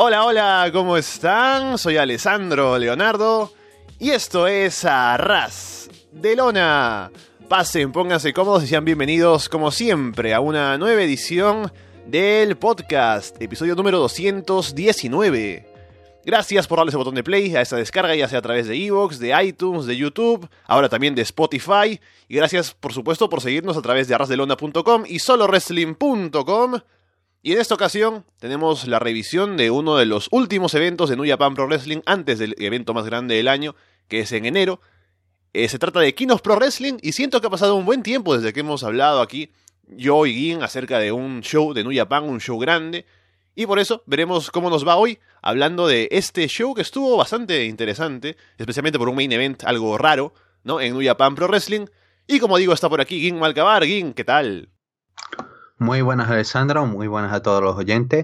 Hola, hola, ¿cómo están? Soy Alessandro Leonardo y esto es Arras de Lona. Pasen, pónganse cómodos y sean bienvenidos, como siempre, a una nueva edición del podcast, episodio número 219. Gracias por darle ese botón de play a esa descarga, ya sea a través de iVoox, de iTunes, de YouTube, ahora también de Spotify. Y gracias, por supuesto, por seguirnos a través de arrasdelona.com y solowrestling.com. Y en esta ocasión tenemos la revisión de uno de los últimos eventos de New Japan Pro Wrestling antes del evento más grande del año, que es en enero. Se trata de King of Pro Wrestling y siento que ha pasado un buen tiempo desde que hemos hablado aquí, yo y Gin, acerca de un show de New Japan, un show grande. Y por eso veremos cómo nos va hoy hablando de este show que estuvo bastante interesante, especialmente por un main event algo raro, ¿no? En New Japan Pro Wrestling. Y como digo, está por aquí Gin Malcabar. Gin, ¿qué tal? Muy buenas, Alessandro, muy buenas a todos los oyentes.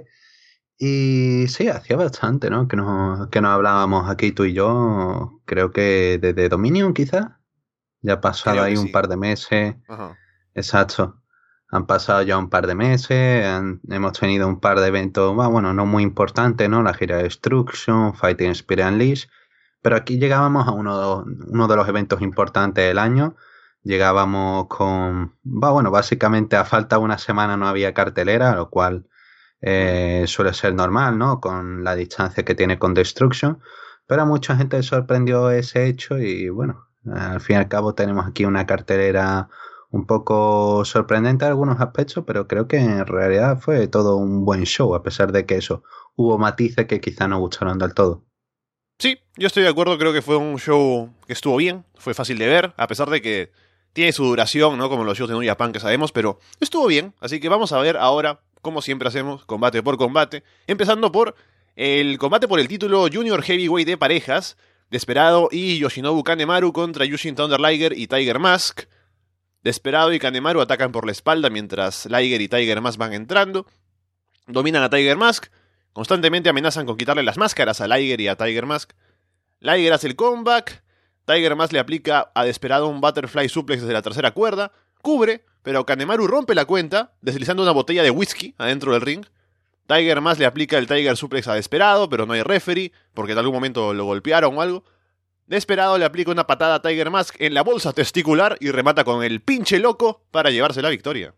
Y sí, hacía bastante, ¿no? Que nos hablábamos aquí tú y yo, creo que desde Dominion quizás. Ya ha pasado Creo que ahí un sí. par de meses. Ajá. Exacto. Han pasado ya un par de meses, hemos tenido un par de eventos, bueno, no muy importantes, ¿no? La gira de Destruction, Fighting Spirit Unleashed, pero aquí llegábamos a uno de los eventos importantes del año. Llegábamos con, bueno, básicamente a falta de una semana no había cartelera, lo cual suele ser normal, ¿no? Con la distancia que tiene con Destruction, pero a mucha gente le sorprendió ese hecho y bueno, al fin y al cabo tenemos aquí una cartelera un poco sorprendente en algunos aspectos, pero creo que en realidad fue todo un buen show, a pesar de que eso, hubo matices que quizá no gustaron del todo. Sí, yo estoy de acuerdo, creo que fue un show que estuvo bien, fue fácil de ver, a pesar de que tiene su duración, ¿no? Como los shows de New Japan que sabemos, pero estuvo bien, así que vamos a ver ahora, como siempre hacemos, combate por combate, empezando por el combate por el título Junior Heavyweight de parejas, Desperado y Yoshinobu Kanemaru contra Yushin Thunder Liger y Tiger Mask. Desperado y Kanemaru atacan por la espalda mientras Liger y Tiger Mask van entrando, dominan a Tiger Mask, constantemente amenazan con quitarle las máscaras a Liger y a Tiger Mask. Liger hace el comeback, Tiger Mask le aplica a Desperado un Butterfly Suplex desde la tercera cuerda, cubre, pero Kanemaru rompe la cuenta, deslizando una botella de whisky adentro del ring. Tiger Mask le aplica el Tiger Suplex a Desperado, pero no hay referee, porque en algún momento lo golpearon o algo. Desperado le aplica una patada a Tiger Mask en la bolsa testicular y remata con el pinche loco para llevarse la victoria.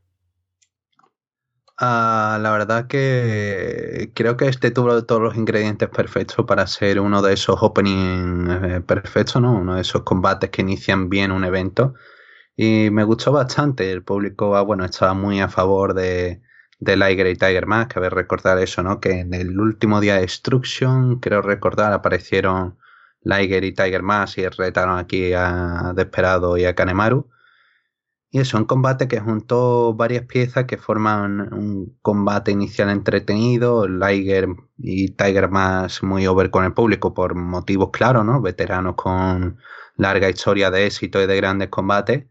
La verdad que creo que este tuvo todos los ingredientes perfectos para ser uno de esos opening perfectos, ¿no? Uno de esos combates que inician bien un evento. Y me gustó bastante. El público, bueno, estaba muy a favor de Liger y Tiger Mask. Cabe recordar eso, ¿no? Que en el último día de Destruction, creo recordar, aparecieron Liger y Tiger Mask y retaron aquí a Desperado y a Kanemaru. Y eso, un combate que juntó varias piezas que forman un combate inicial entretenido. Liger y Tiger Mask muy over con el público por motivos claros, ¿no? Veteranos con larga historia de éxito y de grandes combates.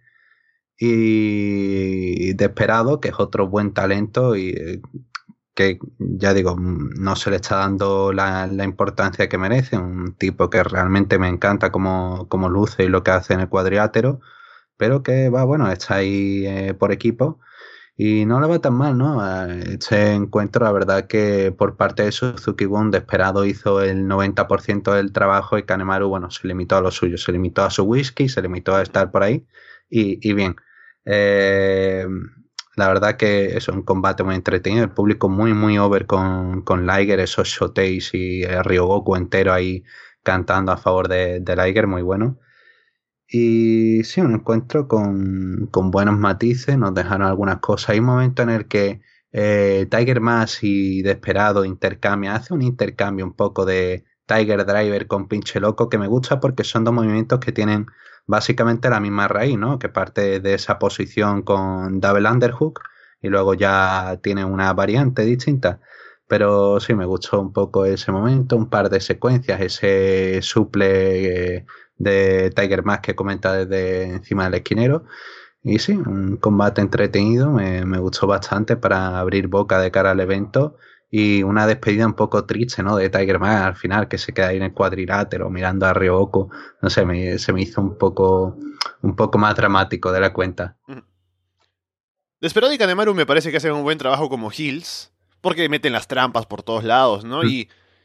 Y Desperado, que es otro buen talento y que, ya digo, no se le está dando la importancia que merece. Un tipo que realmente me encanta como luce y lo que hace en el cuadrilátero, pero que va, bueno, está ahí por equipo y no le va tan mal, ¿no? Este encuentro, la verdad que por parte de Suzuki-gun, Desperado hizo el 90% del trabajo y Kanemaru, bueno, se limitó a lo suyo, se limitó a su whisky, se limitó a estar por ahí y bien. Eh, la verdad que es un combate muy entretenido, el público muy, muy over con Liger, esos shoteis y Ryogoku entero ahí cantando a favor de Liger, muy bueno. Y sí, un encuentro con buenos matices, nos dejaron algunas cosas. Hay un momento en el que Tiger Mask y Desperado intercambian, hace un intercambio un poco de Tiger Driver con Pinche Loco que me gusta porque son dos movimientos que tienen básicamente la misma raíz, ¿no? Que parte de esa posición con Double Underhook y luego ya tiene una variante distinta. Pero sí, me gustó un poco ese momento, un par de secuencias, ese suple de Tiger Mask que comenta desde encima del esquinero. Y sí, un combate entretenido, me gustó bastante para abrir boca de cara al evento. Y una despedida un poco triste, ¿no? De Tiger Mask al final, que se queda ahí en el cuadrilátero mirando a Ryoko. No sé, se me hizo un poco más dramático de la cuenta. Desperado y Kanemaru me parece que hacen un buen trabajo como heels, porque meten las trampas por todos lados, ¿no? Mm. Y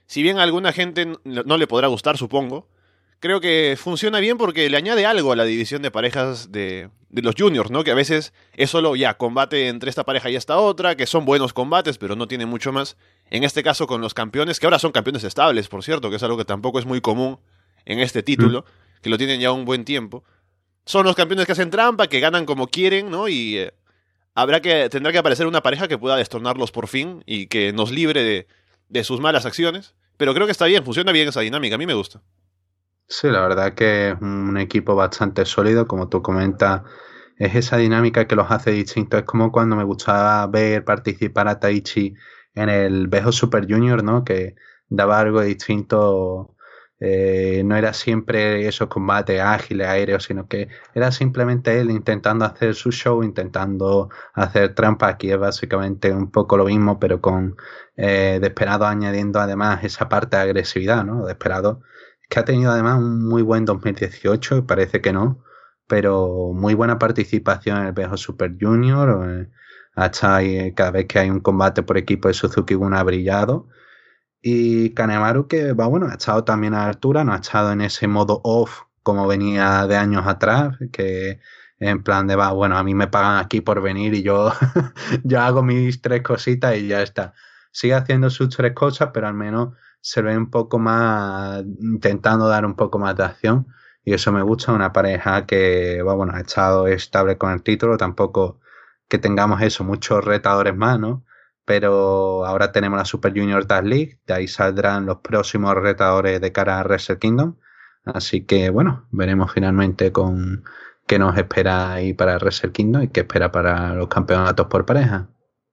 si bien a alguna gente no le podrá gustar, supongo, creo que funciona bien porque le añade algo a la división de parejas de los juniors, ¿no? Que a veces es solo ya combate entre esta pareja y esta otra, que son buenos combates, pero no tienen mucho más. En este caso con los campeones, que ahora son campeones estables, por cierto, que es algo que tampoco es muy común en este título, que lo tienen ya un buen tiempo. Son los campeones que hacen trampa, que ganan como quieren, ¿no? Y tendrá que aparecer una pareja que pueda destronarlos por fin y que nos libre de sus malas acciones. Pero creo que está bien, funciona bien esa dinámica, a mí me gusta. Sí, la verdad que es un equipo bastante sólido, como tú comentas, es esa dinámica que los hace distintos. Es como cuando me gustaba ver participar a Taichi en el Bejo Super Junior, ¿no? Que daba algo distinto. No era siempre esos combates ágiles, aéreos, sino que era simplemente él intentando hacer su show, intentando hacer trampa. Aquí es básicamente un poco lo mismo, pero con Desperado añadiendo además esa parte de agresividad, ¿no? Desperado, que ha tenido además un muy buen 2018, y parece que no, pero muy buena participación en el Bejo Super Junior. Hasta cada vez que hay un combate por equipo de Suzuki-gun ha brillado. Y Kanemaru, que va, bueno, ha estado también a la altura, no ha estado en ese modo off como venía de años atrás, que en plan de, va, bueno, a mí me pagan aquí por venir y yo, yo hago mis 3 cositas y ya está. Sigue haciendo sus 3 cosas, pero al menos se ve un poco más, intentando dar un poco más de acción, y eso me gusta. Una pareja que, va, bueno, ha estado estable con el título, tampoco que tengamos eso, muchos retadores más, ¿no? Pero ahora tenemos la Super Junior Tag League, de ahí saldrán los próximos retadores de cara a Wrestle Kingdom, así que bueno, veremos finalmente con qué nos espera ahí para Wrestle Kingdom y qué espera para los campeonatos por pareja.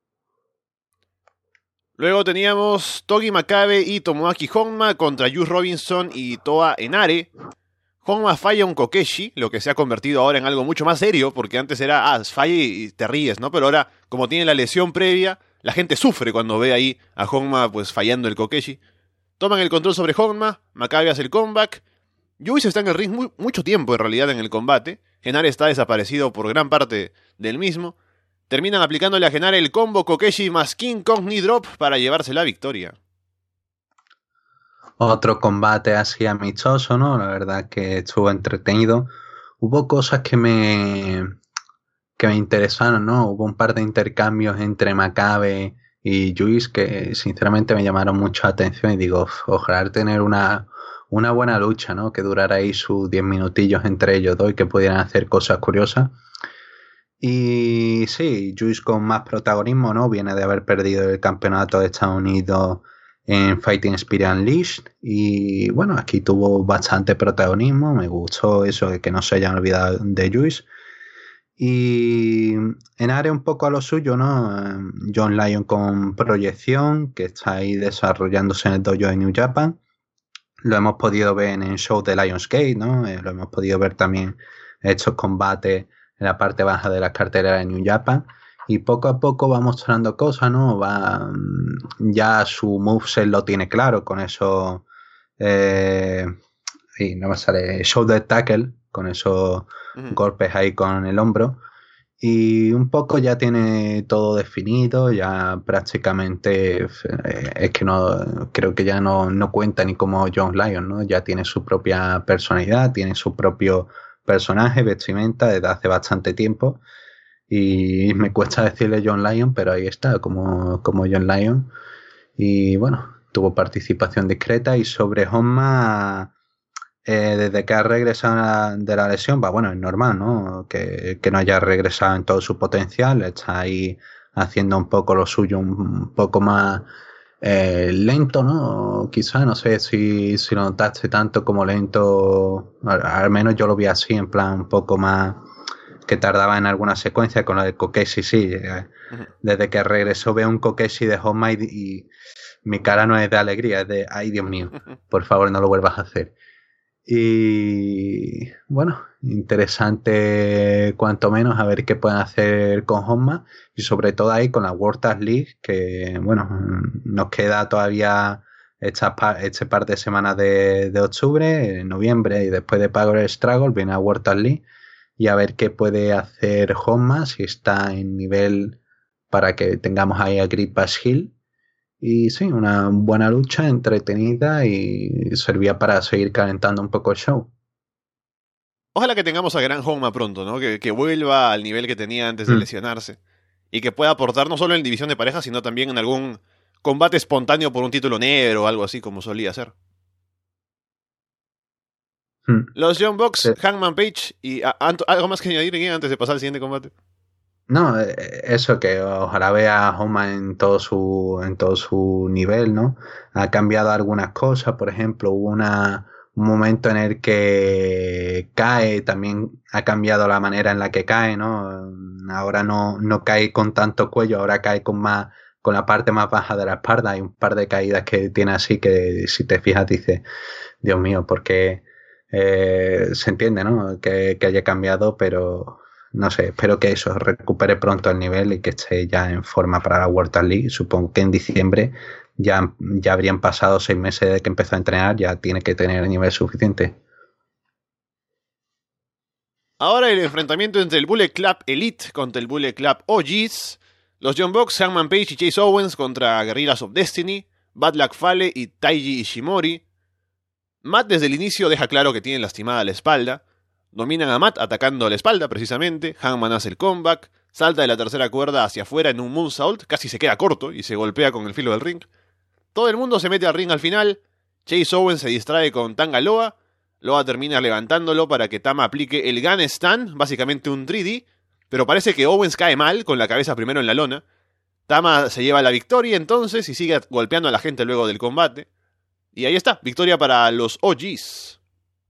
Luego teníamos Togi Makabe y Tomoaki Honma contra Juice Robinson y Toa Enare. Honma falla un Kokeshi, lo que se ha convertido ahora en algo mucho más serio, porque antes era, falla y te ríes, ¿no? Pero ahora, como tiene la lesión previa, la gente sufre cuando ve ahí a Honma pues fallando el Kokeshi. Toman el control sobre Honma, Makabe hace el comeback. Juice está en el ring mucho tiempo en realidad en el combate. Henare está desaparecido por gran parte del mismo. Terminan aplicándole a Henare el combo Kokeshi más King Kong Knee Drop para llevarse la victoria. Otro combate así amistoso, ¿no? La verdad que estuvo entretenido. Hubo cosas que me interesaron, ¿no? Hubo un par de intercambios entre Makabe y Juice que sinceramente me llamaron mucho la atención y digo, ojalá tener una buena lucha, ¿no? Que durara ahí sus 10 minutillos entre ellos dos y que pudieran hacer cosas curiosas. Y sí, Juice con más protagonismo, ¿no? Viene de haber perdido el campeonato de Estados Unidos en Fighting Spirit Unleashed y bueno, aquí tuvo bastante protagonismo. Me gustó eso de que no se hayan olvidado de Juice. Y en área un poco a lo suyo, ¿no? John Lyon con proyección, que está ahí desarrollándose en el dojo de New Japan. Lo hemos podido ver en el show de Lionsgate, ¿no? Lo hemos podido ver también estos combates en la parte baja de las carteleras de New Japan. Y poco a poco va mostrando cosas, ¿no? Ya su moveset lo tiene claro con eso. Y no me sale shoulder tackle, con esos golpes ahí con el hombro. Y un poco ya tiene todo definido, ya prácticamente es que no creo que ya no cuenta ni como John Lyon, ¿no? Ya tiene su propia personalidad, tiene su propio personaje, vestimenta desde hace bastante tiempo. Y me cuesta decirle John Lyon, pero ahí está, como John Lyon. Y bueno, tuvo participación discreta. Y sobre Honma, desde que ha regresado de la lesión, va, bueno, es normal, ¿no? Que no haya regresado en todo su potencial. Está ahí haciendo un poco lo suyo, un poco más lento, ¿no? Quizá, no sé si lo notaste tanto como lento. Al menos yo lo vi así, en plan un poco más que tardaba en alguna secuencia. Con lo de Kokeshi, sí. Desde que regresó veo un Kokeshi de Honma y mi cara no es de alegría, es de, ay Dios mío, por favor no lo vuelvas a hacer. Y bueno, interesante cuanto menos a ver qué pueden hacer con Honma y sobre todo ahí con la World Tag League, que bueno, nos queda todavía este par de semanas de octubre, noviembre, y después de Power Struggle viene la World Tag League y a ver qué puede hacer Honma, si está en nivel para que tengamos ahí a Great Bash Hill. Y sí, una buena lucha, entretenida y servía para seguir calentando un poco el show. Ojalá que tengamos a Gran Honma pronto, ¿no? Que vuelva al nivel que tenía antes de Mm. lesionarse. Y que pueda aportar no solo en división de parejas, sino también en algún combate espontáneo por un título negro o algo así, como solía ser. Mm. Los Young Bucks, Sí. Hangman Page y algo más que añadir aquí antes de pasar al siguiente combate. No, eso que ojalá vea a Homa en todo su nivel, ¿no? Ha cambiado algunas cosas, por ejemplo, un momento en el que cae, también ha cambiado la manera en la que cae, ¿no? Ahora no cae con tanto cuello, ahora cae con la parte más baja de la espalda. Hay un par de caídas que tiene así que si te fijas dices, Dios mío, porque se entiende, ¿no? Que haya cambiado, pero no sé, espero que eso recupere pronto el nivel y que esté ya en forma para la World League. Supongo que en diciembre ya habrían pasado 6 meses de que empezó a entrenar, ya tiene que tener el nivel suficiente. Ahora el enfrentamiento entre el Bullet Club Elite contra el Bullet Club OGs. Los Young Bucks, Hangman Page y Chase Owens contra Guerrillas of Destiny, Bad Luck Fale y Taiji Ishimori. Matt desde el inicio deja claro que tiene lastimada la espalda. Dominan a Matt atacando la espalda precisamente. Hangman hace el comeback. Salta de la tercera cuerda hacia afuera en un moonsault. Casi se queda corto y se golpea con el filo del ring. Todo el mundo se mete al ring al final. Chase Owens se distrae con Tanga Loa. Loa termina levantándolo para que Tama aplique el Gun Stand, básicamente un 3D. Pero parece que Owens cae mal, con la cabeza primero en la lona. Tama se lleva la victoria entonces y sigue golpeando a la gente luego del combate. Y ahí está, victoria para los OGs.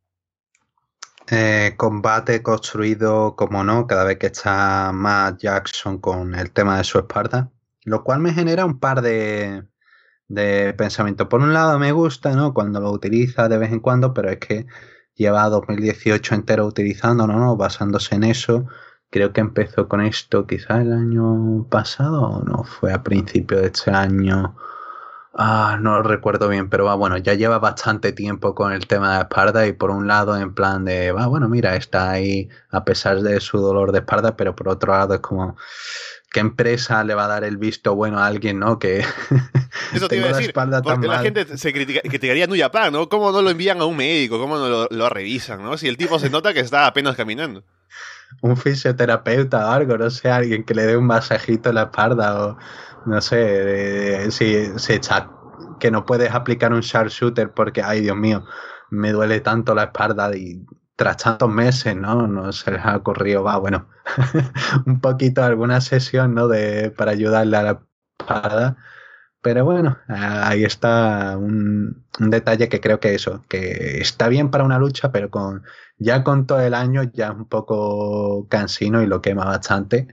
Combate construido, como no, cada vez que está Matt Jackson con el tema de su espalda, lo cual me genera un par de pensamientos. Por un lado me gusta, ¿no? Cuando lo utiliza de vez en cuando, pero es que lleva 2018 entero utilizándolo, ¿no? Basándose en eso. Creo que empezó con esto quizás el año pasado o no, fue a principio de este año. No lo recuerdo bien, pero bueno, ya lleva bastante tiempo con el tema de la espalda y por un lado en plan de, bueno, mira, está ahí a pesar de su dolor de espalda, pero por otro lado es como, ¿qué empresa le va a dar el visto bueno a alguien, no? Que Eso te tengo iba a la decir, espalda tan porque la mal. gente se criticaría a New Japan, ¿no? ¿Cómo no lo envían a un médico? ¿Cómo no lo revisan, no? Si el tipo se nota que está apenas caminando. Un fisioterapeuta o algo, no sé, alguien que le dé un masajito en la espalda o no sé, si echa que no puedes aplicar un sharpshooter porque, ay Dios mío, me duele tanto la espalda y tras tantos meses, ¿no? No se les ha ocurrido, bueno, un poquito alguna sesión, ¿no? Para ayudarle a la espalda. Pero bueno, ahí está un detalle que creo que eso, que está bien para una lucha, pero ya con todo el año ya es un poco cansino y lo quema bastante.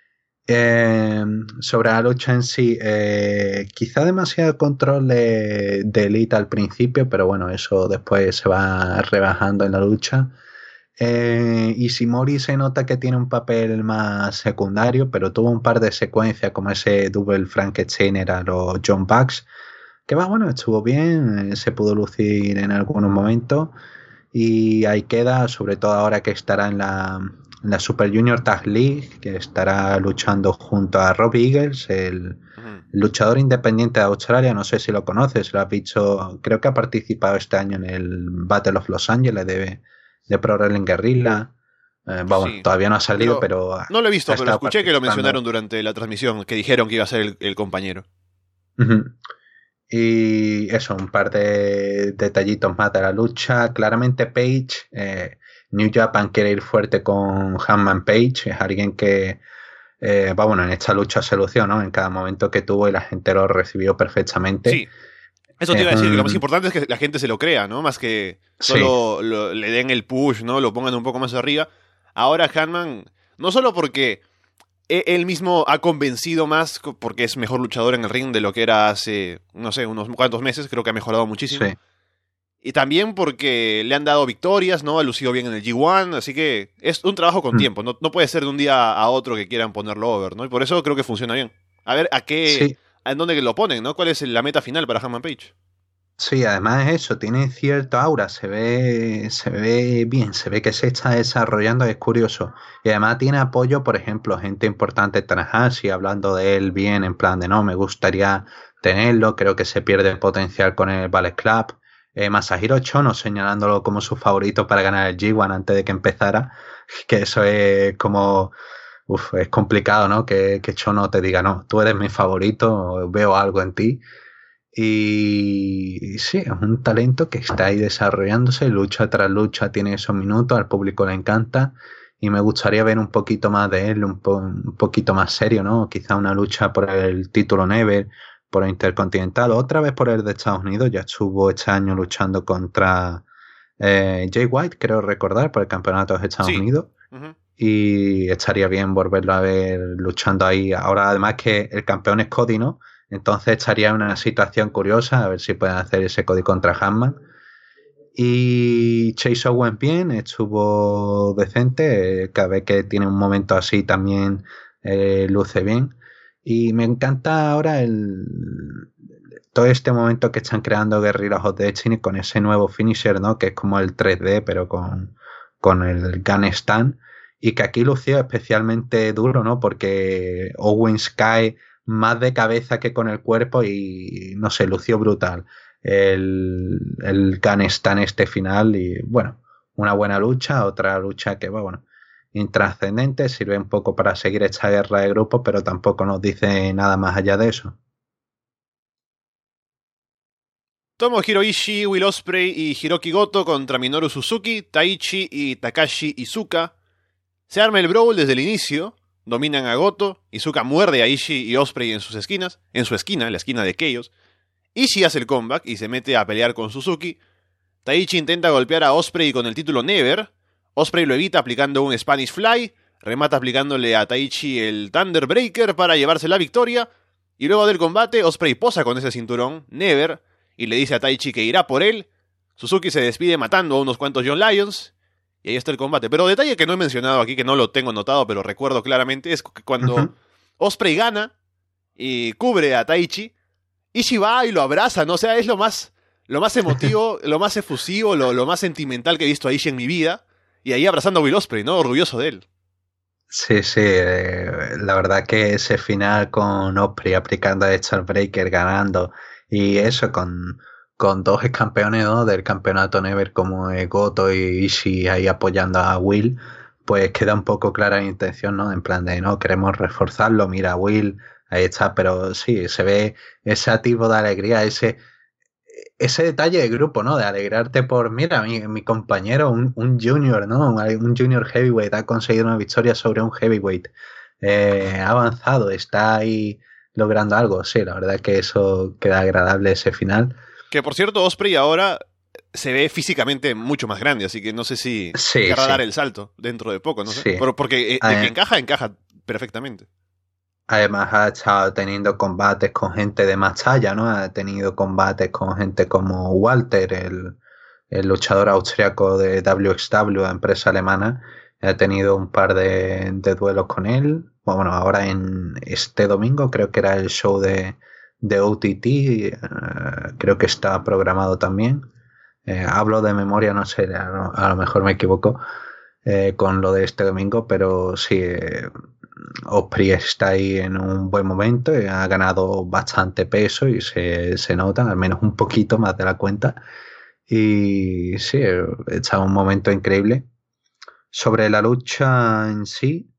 Sobre la lucha en sí, quizá demasiado control de Elite al principio, pero bueno, eso después se va rebajando en la lucha. Ishimori se nota que tiene un papel más secundario, pero tuvo un par de secuencias como ese Double Frankenstein a los John Bucks, que bueno, estuvo bien, se pudo lucir en algunos momentos y ahí queda, sobre todo ahora que estará en la Super Junior Tag League, que estará luchando junto a Robbie Eagles, el luchador independiente de Australia. No sé si lo conoces, lo has visto, creo que ha participado este año en el Battle of Los Angeles de Pro Wrestling Guerrilla. Bueno, Sí, todavía no ha salido, pero no lo he visto, ha pero estado escuché que lo participando. mencionaron durante la transmisión, que dijeron que iba a ser el compañero. Uh-huh. Y eso, un par de detallitos más de la lucha. Claramente Page, New Japan quiere ir fuerte con Hangman Page, es alguien que bueno, en esta lucha se lució, ¿no? En cada momento que tuvo y la gente lo recibió perfectamente. Sí, eso te iba a decir, que lo más importante es que la gente se lo crea, ¿no? Más que solo Sí. le den el push, ¿no? Lo pongan un poco más arriba. Ahora Hanman, no solo porque él mismo ha convencido más, porque es mejor luchador en el ring de lo que era hace, no sé, unos cuantos meses, creo que ha mejorado muchísimo. Sí. Y también porque le han dado victorias, ¿no? Ha lucido bien en el G1, así que es un trabajo con tiempo. No puede ser de un día a otro que quieran ponerlo over, ¿no? Y por eso creo que funciona bien. A ver, Sí. en dónde lo ponen, ¿no? ¿Cuál es la meta final para Hangman Page? Sí, además es eso, tiene cierto aura, se ve bien, se ve que se está desarrollando, es curioso. Y además tiene apoyo, por ejemplo, gente importante, Tanahashi, hablando de él bien, en plan de no, me gustaría tenerlo. Creo que se pierde potencial con el Ballet Club. Masahiro Chono señalándolo como su favorito para ganar el G1 antes de que empezara, que eso es como... es complicado, ¿no? Que Chono te diga, no, tú eres mi favorito, veo algo en ti. Y sí, es un talento que está ahí desarrollándose, lucha tras lucha, tiene esos minutos, al público le encanta y me gustaría ver un poquito más de él, un poquito más serio, ¿no? Quizá una lucha por el título Never, por el Intercontinental, otra vez por el de Estados Unidos, ya estuvo este año luchando contra Jay White, creo recordar, por el campeonato de Estados Unidos. Uh-huh. Y estaría bien volverlo a ver luchando ahí. Ahora además que el campeón es Cody, ¿no? Entonces estaría en una situación curiosa, a ver si pueden hacer ese Cody contra Hanman. Y Chase Owens bien, estuvo decente, cada vez que tiene un momento así también luce bien. Y me encanta ahora todo este momento que están creando Guerrillas of Destiny con ese nuevo finisher, ¿no? Que es como el 3D, pero con el Gun Stand. Y que aquí lució especialmente duro, ¿no? Porque Owens cae más de cabeza que con el cuerpo y, no sé, lució brutal el Gun Stand este final. Y, bueno, una buena lucha, otra lucha que, bueno, intrascendente, sirve un poco para seguir esta guerra de grupos, pero tampoco nos dice nada más allá de eso. Tomohiro Ishii, Will Ospreay y Hiroki Goto contra Minoru Suzuki, Taichi y Takashi Iizuka. Se arma el brawl desde el inicio, dominan a Goto, Iizuka muerde a Ishii y Ospreay en su esquina, en la esquina de Chaos. Ishii hace el comeback y se mete a pelear con Suzuki. Taichi intenta golpear a Ospreay con el título Never. Ospreay lo evita aplicando un Spanish Fly, remata aplicándole a Taichi el Thunder Breaker para llevarse la victoria. Y luego del combate, Ospreay posa con ese cinturón Never y le dice a Taichi que irá por él. Suzuki se despide matando a unos cuantos John Lions. Y ahí está el combate. Pero detalle que no he mencionado aquí, que no lo tengo notado, pero recuerdo claramente, es que cuando Ospreay gana y cubre a Taichi, Ishii va y lo abraza, ¿no? O sea, es lo más emotivo, lo más efusivo, lo más sentimental que he visto a Ishii en mi vida. Y ahí abrazando a Will Ospreay, ¿no? Orgulloso de él. Sí, la verdad que ese final con Ospreay aplicando a Starbreaker, ganando, y eso con dos campeones, ¿no?, del campeonato Never como Goto y Ishii ahí apoyando a Will, pues queda un poco clara la intención, ¿no? En plan de, no, queremos reforzarlo, mira Will, ahí está, pero sí, se ve ese atisbo de alegría, ese detalle de grupo, ¿no? De alegrarte por, mira, mi compañero, un junior, ¿no? Un junior heavyweight ha conseguido una victoria sobre un heavyweight. Ha avanzado, está ahí logrando algo. Sí, la verdad es que eso queda agradable ese final. Que por cierto, Ospreay ahora se ve físicamente mucho más grande, así que no sé si querrá dar el salto dentro de poco, no sé. Porque de que encaja perfectamente. Además ha estado teniendo combates con gente de más talla, ¿no? Ha tenido combates con gente como Walter, el luchador austriaco de WXW, empresa alemana. Ha tenido un par de duelos con él. Bueno, ahora en este domingo creo que era el show de OTT. Creo que está programado también. Hablo de memoria, no sé, a lo mejor me equivoco con lo de este domingo, pero sí... Ospreay está ahí en un buen momento y ha ganado bastante peso y se nota, al menos un poquito más de la cuenta. Y sí, está en un momento increíble. Sobre la lucha en sí,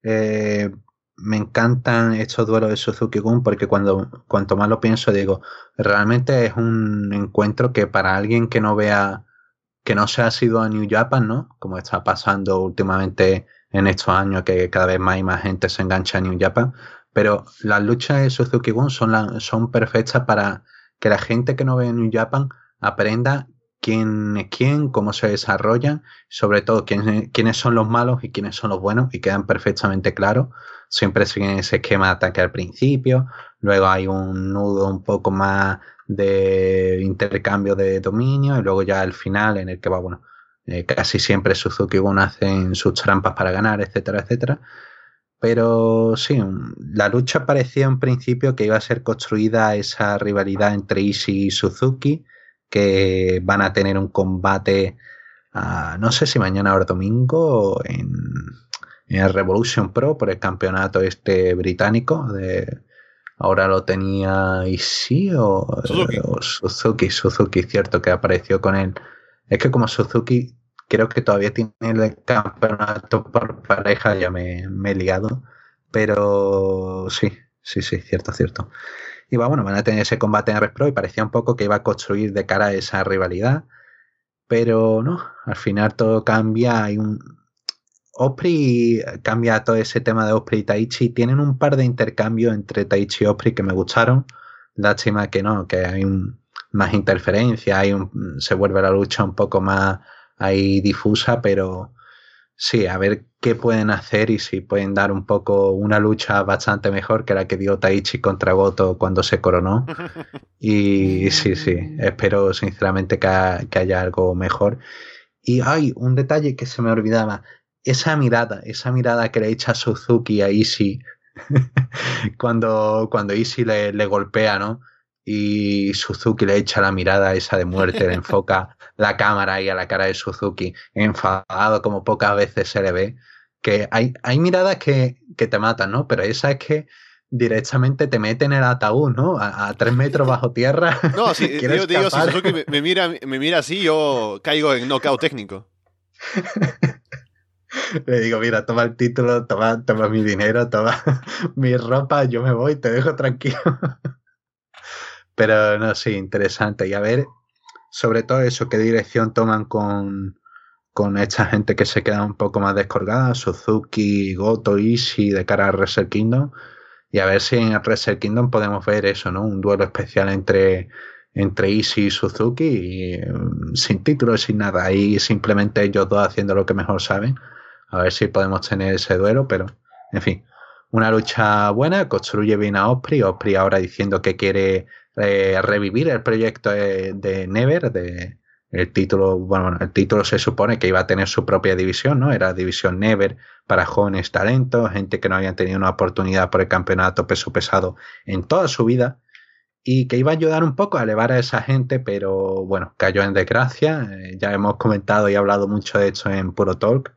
me encantan estos duelos de Suzuki-gun porque cuanto más lo pienso digo, realmente es un encuentro que para alguien que no vea, que no se ha sido a New Japan, ¿no? Como está pasando últimamente en estos años que cada vez más y más gente se engancha a New Japan, pero las luchas de Suzuki-gun son perfectas para que la gente que no ve New Japan aprenda quién es quién, cómo se desarrollan, sobre todo quiénes son los malos y quiénes son los buenos, y quedan perfectamente claros. Siempre siguen ese esquema de ataque al principio, luego hay un nudo un poco más de intercambio de dominio y luego ya al final en el que va, bueno, casi siempre Suzuki-gun hacen sus trampas para ganar, etcétera, etcétera. Pero sí, la lucha parecía en principio que iba a ser construida esa rivalidad entre Ishii y Suzuki, que van a tener un combate, no sé si mañana o domingo, en el Revolution Pro por el campeonato británico ahora lo tenía Ishii Suzuki. o Suzuki, cierto, que apareció con él. Es que como Suzuki creo que todavía tiene el campeonato por pareja, ya me he liado, pero sí, cierto. Y bueno, van a tener ese combate en Res Pro y parecía un poco que iba a construir de cara a esa rivalidad, pero no, al final todo cambia, Osprey cambia todo ese tema de Osprey y Taichi. Tienen un par de intercambios entre Taichi y Osprey que me gustaron. Lástima que no, que hay más interferencia, se vuelve la lucha un poco más ahí difusa, pero sí, a ver qué pueden hacer y si pueden dar un poco una lucha bastante mejor que la que dio Taichi contra Goto cuando se coronó. Y sí, espero sinceramente que haya algo mejor. Y hay un detalle que se me olvidaba. Esa mirada que le echa Suzuki a Ishii cuando Ishii le golpea, ¿no? Y Suzuki le echa la mirada esa de muerte, le enfoca la cámara ahí a la cara de Suzuki, enfadado como pocas veces se le ve. Que hay miradas que te matan, ¿no? Pero esa es que directamente te mete en el ataúd, ¿no? A 3 metros bajo tierra. No, si, Quiere yo te digo, si escapar. Suzuki me mira así, yo caigo en knockout técnico. Le digo, mira, toma el título, toma mi dinero, toma mi ropa, yo me voy, te dejo tranquilo. Pero no, sí, interesante. Y a ver, sobre todo eso, qué dirección toman con esta gente que se queda un poco más descolgada, Suzuki, Goto, Ishii, de cara a Wrestle Kingdom. Y a ver si en Wrestle Kingdom podemos ver eso, ¿no? Un duelo especial entre Ishii y Suzuki, y, sin título, sin nada. Ahí simplemente ellos dos haciendo lo que mejor saben. A ver si podemos tener ese duelo, pero en fin, una lucha buena, construye bien a Osprey ahora diciendo que quiere revivir el proyecto de Never, el título se supone que iba a tener su propia división, ¿no? Era división Never para jóvenes talentos, gente que no habían tenido una oportunidad por el campeonato peso pesado en toda su vida, y que iba a ayudar un poco a elevar a esa gente, pero bueno, cayó en desgracia. Ya hemos comentado y hablado mucho de esto en Puro Talk.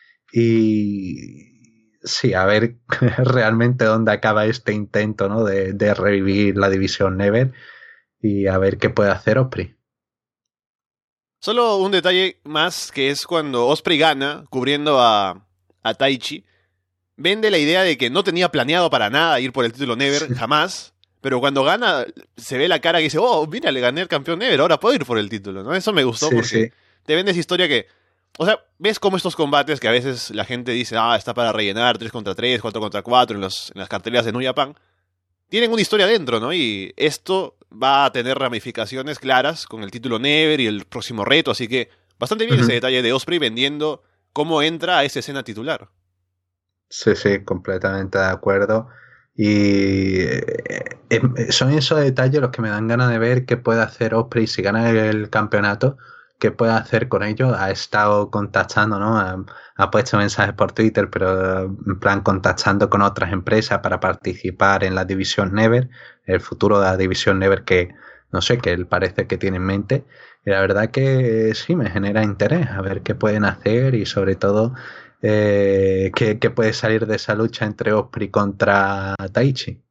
Y sí, a ver realmente dónde acaba este intento, ¿no? de revivir la división Never, y a ver qué puede hacer Osprey. Solo un detalle más, que es cuando Osprey gana, cubriendo a Taichi, vende la idea de que no tenía planeado para nada ir por el título Never, jamás, pero cuando gana se ve la cara que dice, oh, mira, le gané al campeón Never, ahora puedo ir por el título, ¿no? Eso me gustó Sí, porque sí. te vende esa historia que, o sea, ves cómo estos combates que a veces la gente dice, ah, está para rellenar 3 contra 3, 4 contra 4 en las carteleras de New Japan, tienen una historia dentro, ¿no? Y esto va a tener ramificaciones claras con el título Never y el próximo reto, así que bastante bien ese detalle de Osprey vendiendo cómo entra a esa escena titular. Sí, completamente de acuerdo. Y son esos detalles los que me dan ganas de ver qué puede hacer Osprey si gana el campeonato, qué puede hacer con ellos. Ha estado contactando, ¿no? Ha puesto mensajes por Twitter, pero en plan contactando con otras empresas para participar en la división Never, el futuro de la división Never que, no sé, que él parece que tiene en mente. Y la verdad que sí, me genera interés a ver qué pueden hacer y sobre todo qué puede salir de esa lucha entre Osprey contra Taichi.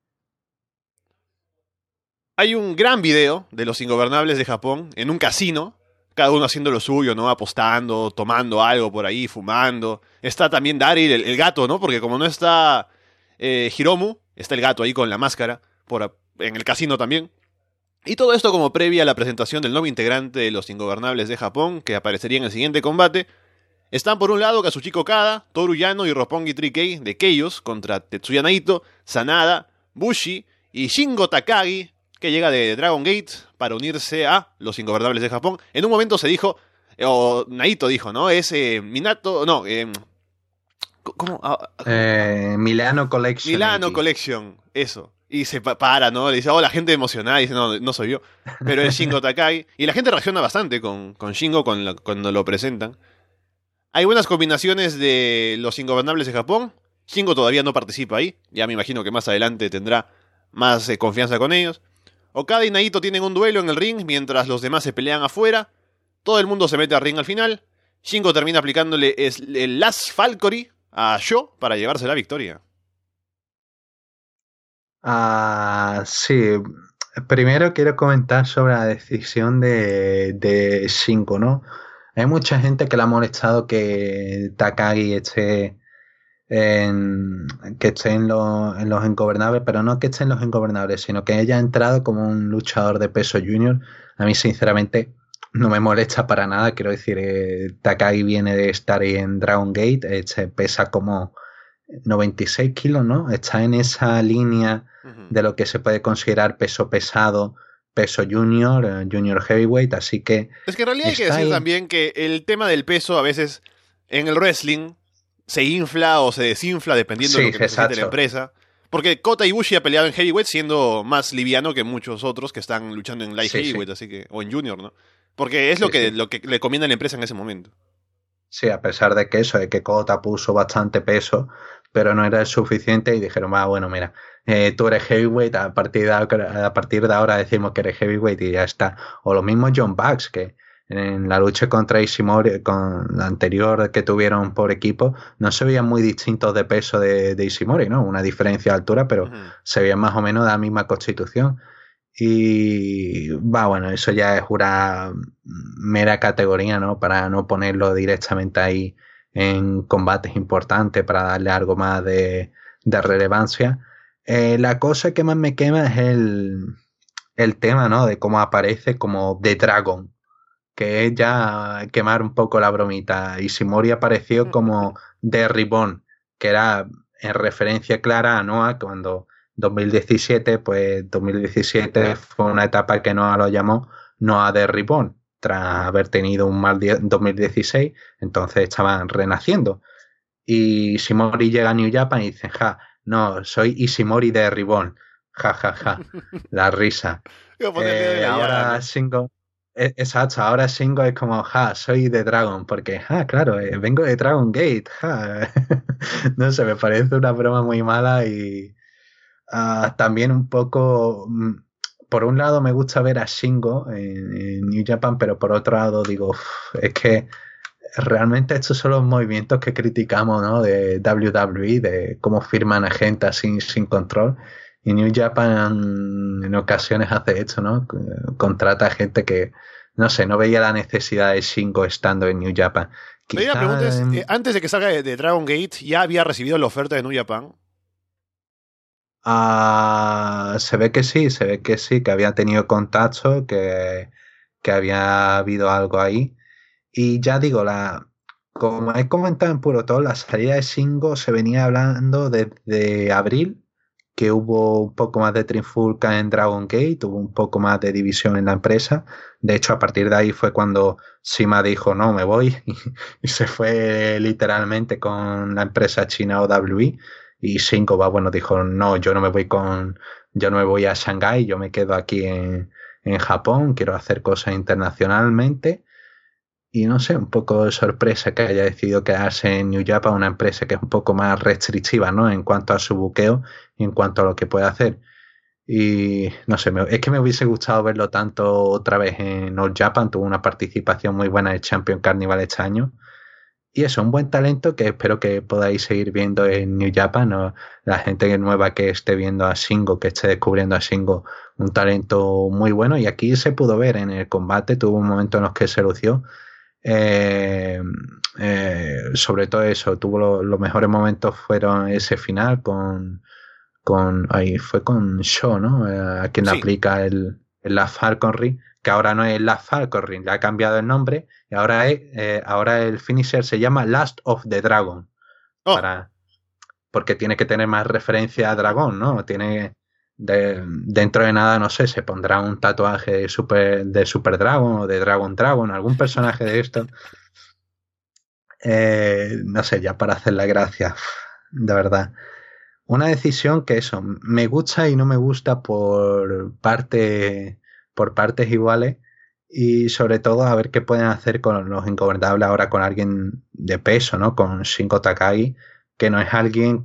Hay un gran video de los ingobernables de Japón en un casino, cada uno haciendo lo suyo, ¿no? Apostando, tomando algo por ahí, fumando. Está también Daryl, el gato, ¿no? Porque como no está Hiromu, está el gato ahí con la máscara, en el casino también. Y todo esto como previa a la presentación del nuevo integrante de los ingobernables de Japón, que aparecería en el siguiente combate. Están por un lado Kazuchika Okada, Toru Yano y Roppongi 3K de Keios contra Tetsuya Naito, Sanada, Bushi y Shingo Takagi, que llega de Dragon Gate para unirse a los ingobernables de Japón. En un momento se dijo, o Naito dijo, ¿no? Es Minato, no, ¿cómo? Milano Collection Milano 80. Collection, eso. Y se para, ¿no? Le dice, oh, la gente emocionada, y dice, no, no soy yo. Pero es Shingo Takagi. Y la gente reacciona bastante con Shingo cuando lo presentan. Hay buenas combinaciones de los ingobernables de Japón. Shingo todavía no participa ahí. Ya me imagino que más adelante tendrá más confianza con ellos. Okada y Naito tienen un duelo en el ring mientras los demás se pelean afuera. Todo el mundo se mete al ring al final. Shingo termina aplicándole el Last Valkyrie a Sho para llevarse la victoria. Sí, primero quiero comentar sobre la decisión de Shingo, ¿no? Hay mucha gente que le ha molestado que Takagi en, esté en los Ingobernables, pero no que esté en los Ingobernables, sino que haya entrado como un luchador de peso junior. A mí, sinceramente, no me molesta para nada. Quiero decir, Takagi viene de estar ahí en Dragon Gate, pesa como 96 kilos, ¿no? Está en esa línea Ujú. de lo que se puede considerar peso pesado, peso junior, junior heavyweight, así que Es que en realidad hay que está decir ahí. también que el tema del peso a veces en el wrestling se infla o se desinfla dependiendo de lo Sí, que necesite la exacto. empresa. Porque Kota Ibushi ha peleado en heavyweight siendo más liviano que muchos otros que están luchando en light Sí, sí, heavyweight, así que o en junior, ¿no? Porque es sí, sí. lo que le conviene a la empresa en ese momento. Sí, a pesar de que eso, de que Kota puso bastante peso, pero no era el suficiente y dijeron, va, bueno, mira, tú eres heavyweight, a partir de ahora decimos que eres heavyweight y ya está. O lo mismo John Bucks, que en la lucha contra Ishimori, con la anterior que tuvieron por equipo, no se veían muy distintos de peso de Ishimori, ¿no? Una diferencia de altura, pero Ujú. se veían más o menos de la misma constitución. Y va, bueno, eso ya es una mera categoría, ¿no? Para no ponerlo directamente ahí en combates importantes, para darle algo más de relevancia. La cosa que más me quema es el tema, ¿no? De cómo aparece como The Dragon, que es ya quemar un poco la bromita. Ishimori apareció como The Ribbon, que era en referencia clara a Noah cuando 2017, pues 2017 fue una etapa que Noah lo llamó Noah The Ribbon, tras haber tenido un mal 2016, entonces estaban renaciendo. Y Ishimori llega a New Japan y dice, ja, no, soy Ishimori de Ribbon, ja, ja, ja, la risa. Iba a poner el dedo en la llaga, Ahora ¿no? Shingo, exacto, ahora Shingo es como, ja, soy de Dragon, porque, ja, claro, vengo de Dragon Gate, ja. No sé, me parece una broma muy mala y también un poco, por un lado me gusta ver a Shingo en New Japan, pero por otro lado digo, "Uf, es que realmente estos son los movimientos que criticamos, ¿no? De WWE, de cómo firman a gente sin control. Y New Japan en ocasiones hace esto, ¿no? Contrata a gente que, no sé, no veía la necesidad de Shingo estando en New Japan. Pero ahí la pregunta Quizá es, antes de que salga de Dragon Gate, ¿ya había recibido la oferta de New Japan? se ve que sí, se ve que sí, que había tenido contacto, que había habido algo ahí. Y ya digo, como he comentado en Puro Todo, la salida de Shingo se venía hablando desde abril, que hubo un poco más de trifulca en Dragon Gate, hubo un poco más de división en la empresa. De hecho, a partir de ahí fue cuando Shima dijo, no, me voy, y se fue literalmente con la empresa china OWE. Y Shingo va, bueno, dijo, no, yo no me voy a Shanghái, yo me quedo aquí en Japón, quiero hacer cosas internacionalmente. Y no sé, un poco de sorpresa que haya decidido quedarse en New Japan, una empresa que es un poco más restrictiva, ¿no? En cuanto a su buqueo y en cuanto a lo que puede hacer. Y no sé, es que me hubiese gustado verlo tanto otra vez en All Japan. Tuvo una participación muy buena en Champion Carnival este año. Y eso, un buen talento que espero que podáis seguir viendo en New Japan. ¿No? La gente nueva que esté viendo a Shingo, que esté descubriendo a Shingo, un talento muy bueno. Y aquí se pudo ver en el combate. Tuvo un momento en los que se lució eh, sobre todo eso, tuvo los mejores momentos fueron ese final ahí fue con Shaw, ¿no? A quien le Sí. aplica el Last Falconry, que ahora no es Last Falconry, le ha cambiado el nombre y ahora el finisher se llama Last of the Dragon, Oh, para, porque tiene que tener más referencia a dragón, ¿no? Dentro de nada, no sé, se pondrá un tatuaje de Super Dragon o de Dragon Dragon, algún personaje de esto. No sé, ya para hacer la gracia, de verdad. Una decisión que eso, me gusta y no me gusta por partes iguales y sobre todo a ver qué pueden hacer con los ingobernables ahora con alguien de peso, ¿no? Con Shingo Takagi, que no es alguien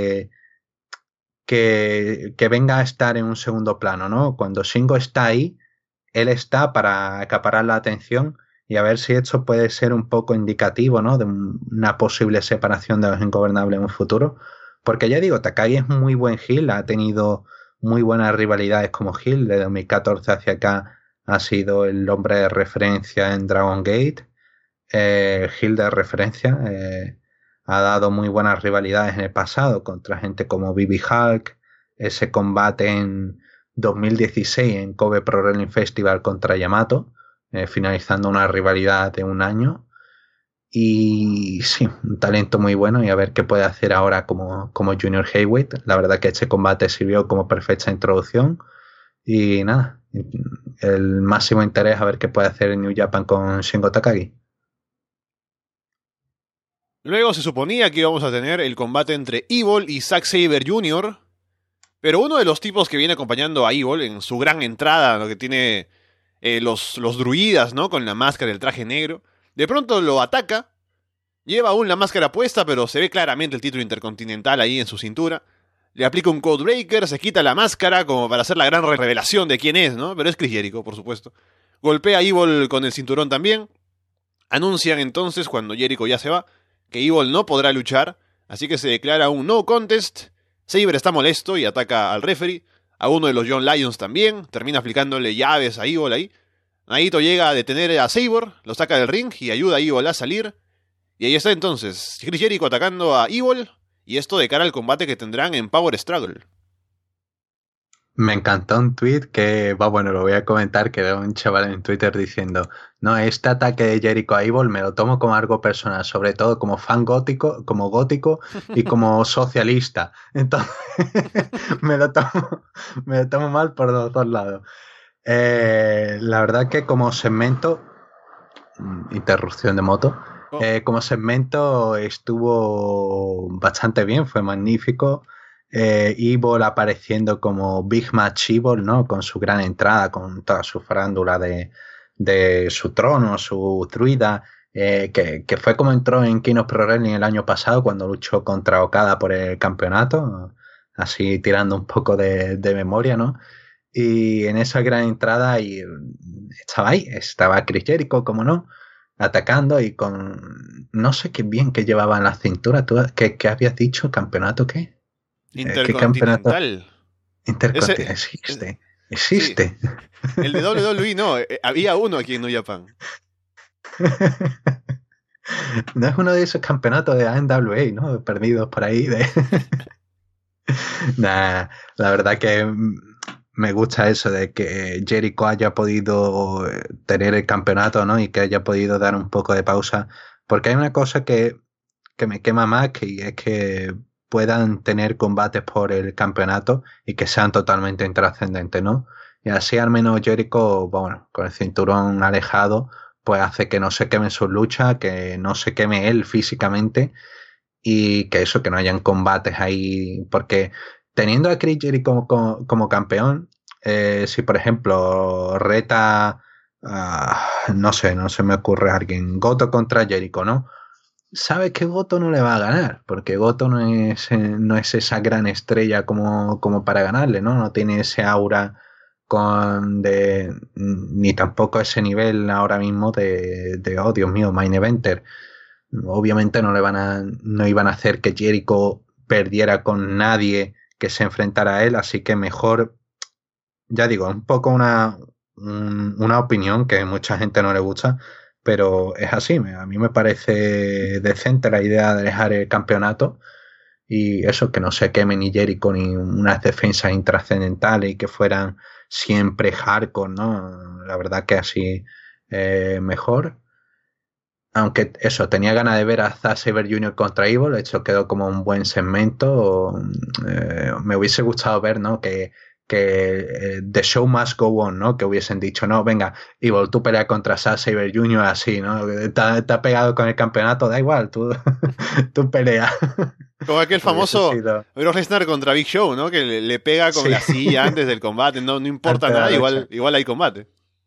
que venga a estar en un segundo plano, ¿no? Cuando Shingo está ahí, él está para acaparar la atención y a ver si esto puede ser un poco indicativo, ¿no? De una posible separación de los ingobernables en un futuro. Porque ya digo, Takagi es muy buen heel, ha tenido muy buenas rivalidades como Hill. De 2014 hacia acá ha sido el hombre de referencia en Dragon Gate. Hill de referencia. Ha dado muy buenas rivalidades en el pasado contra gente como Bibi Hulk. Ese combate en 2016 en Kobe Pro Wrestling Festival contra Yamato, finalizando una rivalidad de un año. Y sí, un talento muy bueno, y a ver qué puede hacer ahora como Junior Heavyweight. La verdad que este combate sirvió como perfecta introducción y nada, el máximo interés a ver qué puede hacer en New Japan con Shingo Takagi. Luego se suponía que íbamos a tener el combate entre Evil y Zack Sabre Jr., pero uno de los tipos que viene acompañando a Evil en su gran entrada, lo que tiene los druidas, ¿no? Con la máscara y el traje negro, de pronto lo ataca, lleva aún la máscara puesta, pero se ve claramente el título intercontinental ahí en su cintura. Le aplica un Codebreaker, se quita la máscara como para hacer la gran revelación de quién es, ¿no? Pero es Chris Jericho, por supuesto. Golpea a Evil con el cinturón también. Anuncian entonces, cuando Jericho ya se va, que Evil no podrá luchar, así que se declara un no contest. Sabre está molesto y ataca al referee. A uno de los John Lions también, termina aplicándole llaves a Evil ahí. Naito llega a detener a Sabre, lo saca del ring y ayuda a Evil a salir. Y ahí está entonces, Chris Jericho atacando a Evil, y esto de cara al combate que tendrán en Power Struggle. Me encantó un tweet que, bueno, lo voy a comentar, que era un chaval en Twitter diciendo: no, este ataque de Jericho a Evil me lo tomo como algo personal, sobre todo como fan gótico y como socialista. Entonces, me lo tomo mal por los dos lados. La verdad que como segmento, interrupción de moto, como segmento estuvo bastante bien, fue magnífico. Evil apareciendo como Big Match Evil, ¿no? Con su gran entrada, con toda su farándula de su trono, su druida, que fue como entró en King of Pro Wrestling el año pasado cuando luchó contra Okada por el campeonato, así tirando un poco de memoria, ¿no? Y en esa gran entrada estaba Chris Jericho, como no, atacando y con no sé qué bien que llevaba en la cintura. ¿Tú qué habías dicho? ¿Campeonato qué? Intercontinental. Intercontinental. Existe. Sí. El de WWE no, había uno aquí en New Japan. No es uno de esos campeonatos de ANWA, ¿no? Perdidos por ahí. Nah, la verdad que me gusta eso de que Jericho haya podido tener el campeonato, ¿no? Y que haya podido dar un poco de pausa. Porque hay una cosa que me quema más, que es que puedan tener combates por el campeonato y que sean totalmente intrascendentes, ¿no? Y así al menos Jericho, bueno, con el cinturón alejado, pues hace que no se queme su lucha, que no se queme él físicamente, y que eso, que no hayan combates ahí, porque teniendo a Chris Jericho como campeón, si por ejemplo reta, no sé, no se me ocurre alguien, Goto contra Jericho, ¿no? Sabes que Goto no le va a ganar, porque Goto no es esa gran estrella como para ganarle, ¿no? No tiene ese aura ni tampoco ese nivel ahora mismo de oh Dios mío, main eventer. Obviamente no iban a hacer que Jericho perdiera con nadie que se enfrentara a él, así que mejor, ya digo, un poco una opinión que a mucha gente no le gusta, pero es así. A mí me parece decente la idea de dejar el campeonato y eso, que no se queme ni Jericho ni unas defensas intrascendentales y que fueran siempre hardcore, ¿no? La verdad que así mejor. Aunque eso, tenía ganas de ver a Zack Sabre Jr. contra Evil, eso quedó como un buen segmento. Me hubiese gustado ver, ¿no? Que The Show Must Go On, ¿no? Que hubiesen dicho, no, venga, Evil, tú peleas contra Zack Sabre Jr. así, ¿no? Te ha pegado con el campeonato, da igual, tú peleas. Como aquel famoso Brock Lesnar contra Big Show, ¿no? Que le pega con la silla antes del combate, no importa nada, igual hay combate.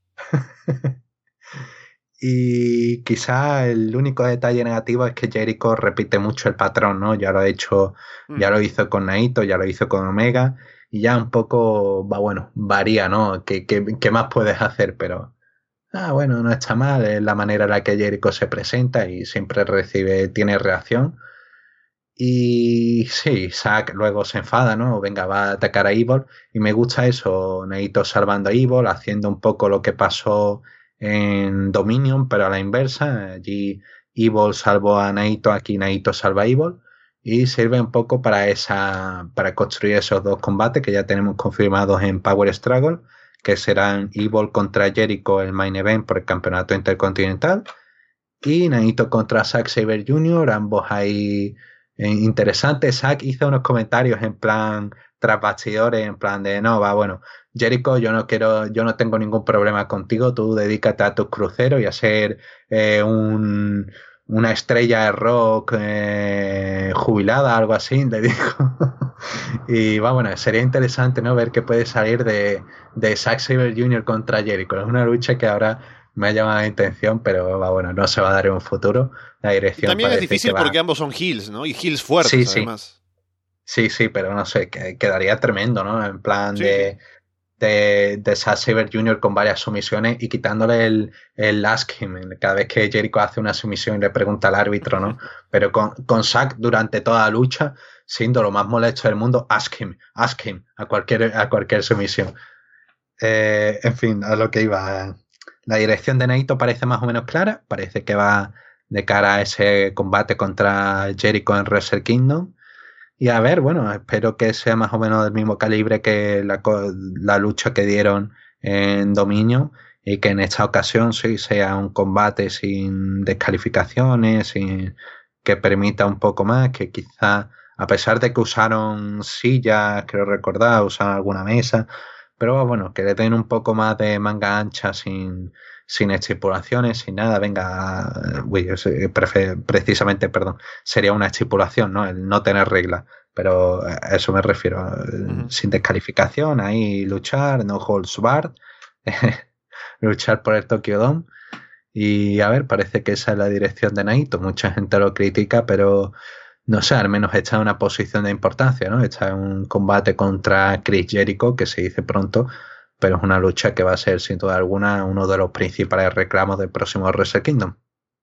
Y quizá el único detalle negativo es que Jericho repite mucho el patrón, ¿no? Ya lo ha hecho, ya lo hizo con Naito, ya lo hizo con Omega, y ya un poco, varía, ¿no? ¿Qué más puedes hacer? Pero, bueno, no está mal, es la manera en la que Jericho se presenta y siempre tiene reacción. Y sí, Zack luego se enfada, ¿no? Venga, va a atacar a Evil. Y me gusta eso, Naito salvando a Evil, haciendo un poco lo que pasó en Dominion, pero a la inversa. Allí Evil salvó a Naito, aquí Naito salva a Evil. Y sirve un poco para construir esos dos combates que ya tenemos confirmados en Power Struggle, que serán Evil contra Jericho, el main event por el campeonato intercontinental, y Naito contra Zack Sabre Jr., ambos ahí interesantes. Zack hizo unos comentarios en plan tras bastidores, en plan de no, va, bueno, Jericho, yo no tengo ningún problema contigo, tú dedícate a tus cruceros y a ser una estrella de rock jubilada, algo así, le dijo. Y va, bueno, sería interesante, ¿no? Ver qué puede salir de Zack Sabre Jr. contra Jericho. Es una lucha que ahora me ha llamado la atención, pero va, bueno, no se va a dar en un futuro. La Y dirección también es parece que difícil va. porque ambos son heels, ¿no? Y heels Sí, fuertes, sí, además. sí, sí, pero no sé, quedaría tremendo, ¿no? En plan Sí, sí. de Zack Sabre Jr. con varias sumisiones y quitándole el ask him cada vez que Jericho hace una sumisión y le pregunta al árbitro, ¿no? Pero con Zack durante toda la lucha, siendo lo más molesto del mundo, ask him a cualquier sumisión. En fin, a lo que iba. La dirección de Naito parece más o menos clara. Parece que va de cara a ese combate contra Jericho en Wrestle Kingdom. Y a ver, bueno, espero que sea más o menos del mismo calibre que la lucha que dieron en Dominio y que en esta ocasión sí sea un combate sin descalificaciones, sin que permita un poco más, que quizá a pesar de que usaron sillas, creo recordar, usaron alguna mesa, pero bueno, que le den un poco más de manga ancha sin estipulaciones, sin nada, venga, uy, precisamente, perdón, sería una estipulación, ¿no? El no tener reglas, pero a eso me refiero, sin descalificación, ahí luchar, no holds barred, luchar por el Tokyo Dome. Y a ver, parece que esa es la dirección de Naito. Mucha gente lo critica, pero no sé, al menos está en una posición de importancia, ¿no? Está en un combate contra Chris Jericho, que se dice pronto, pero es una lucha que va a ser sin duda alguna uno de los principales reclamos del próximo Wrestle Kingdom.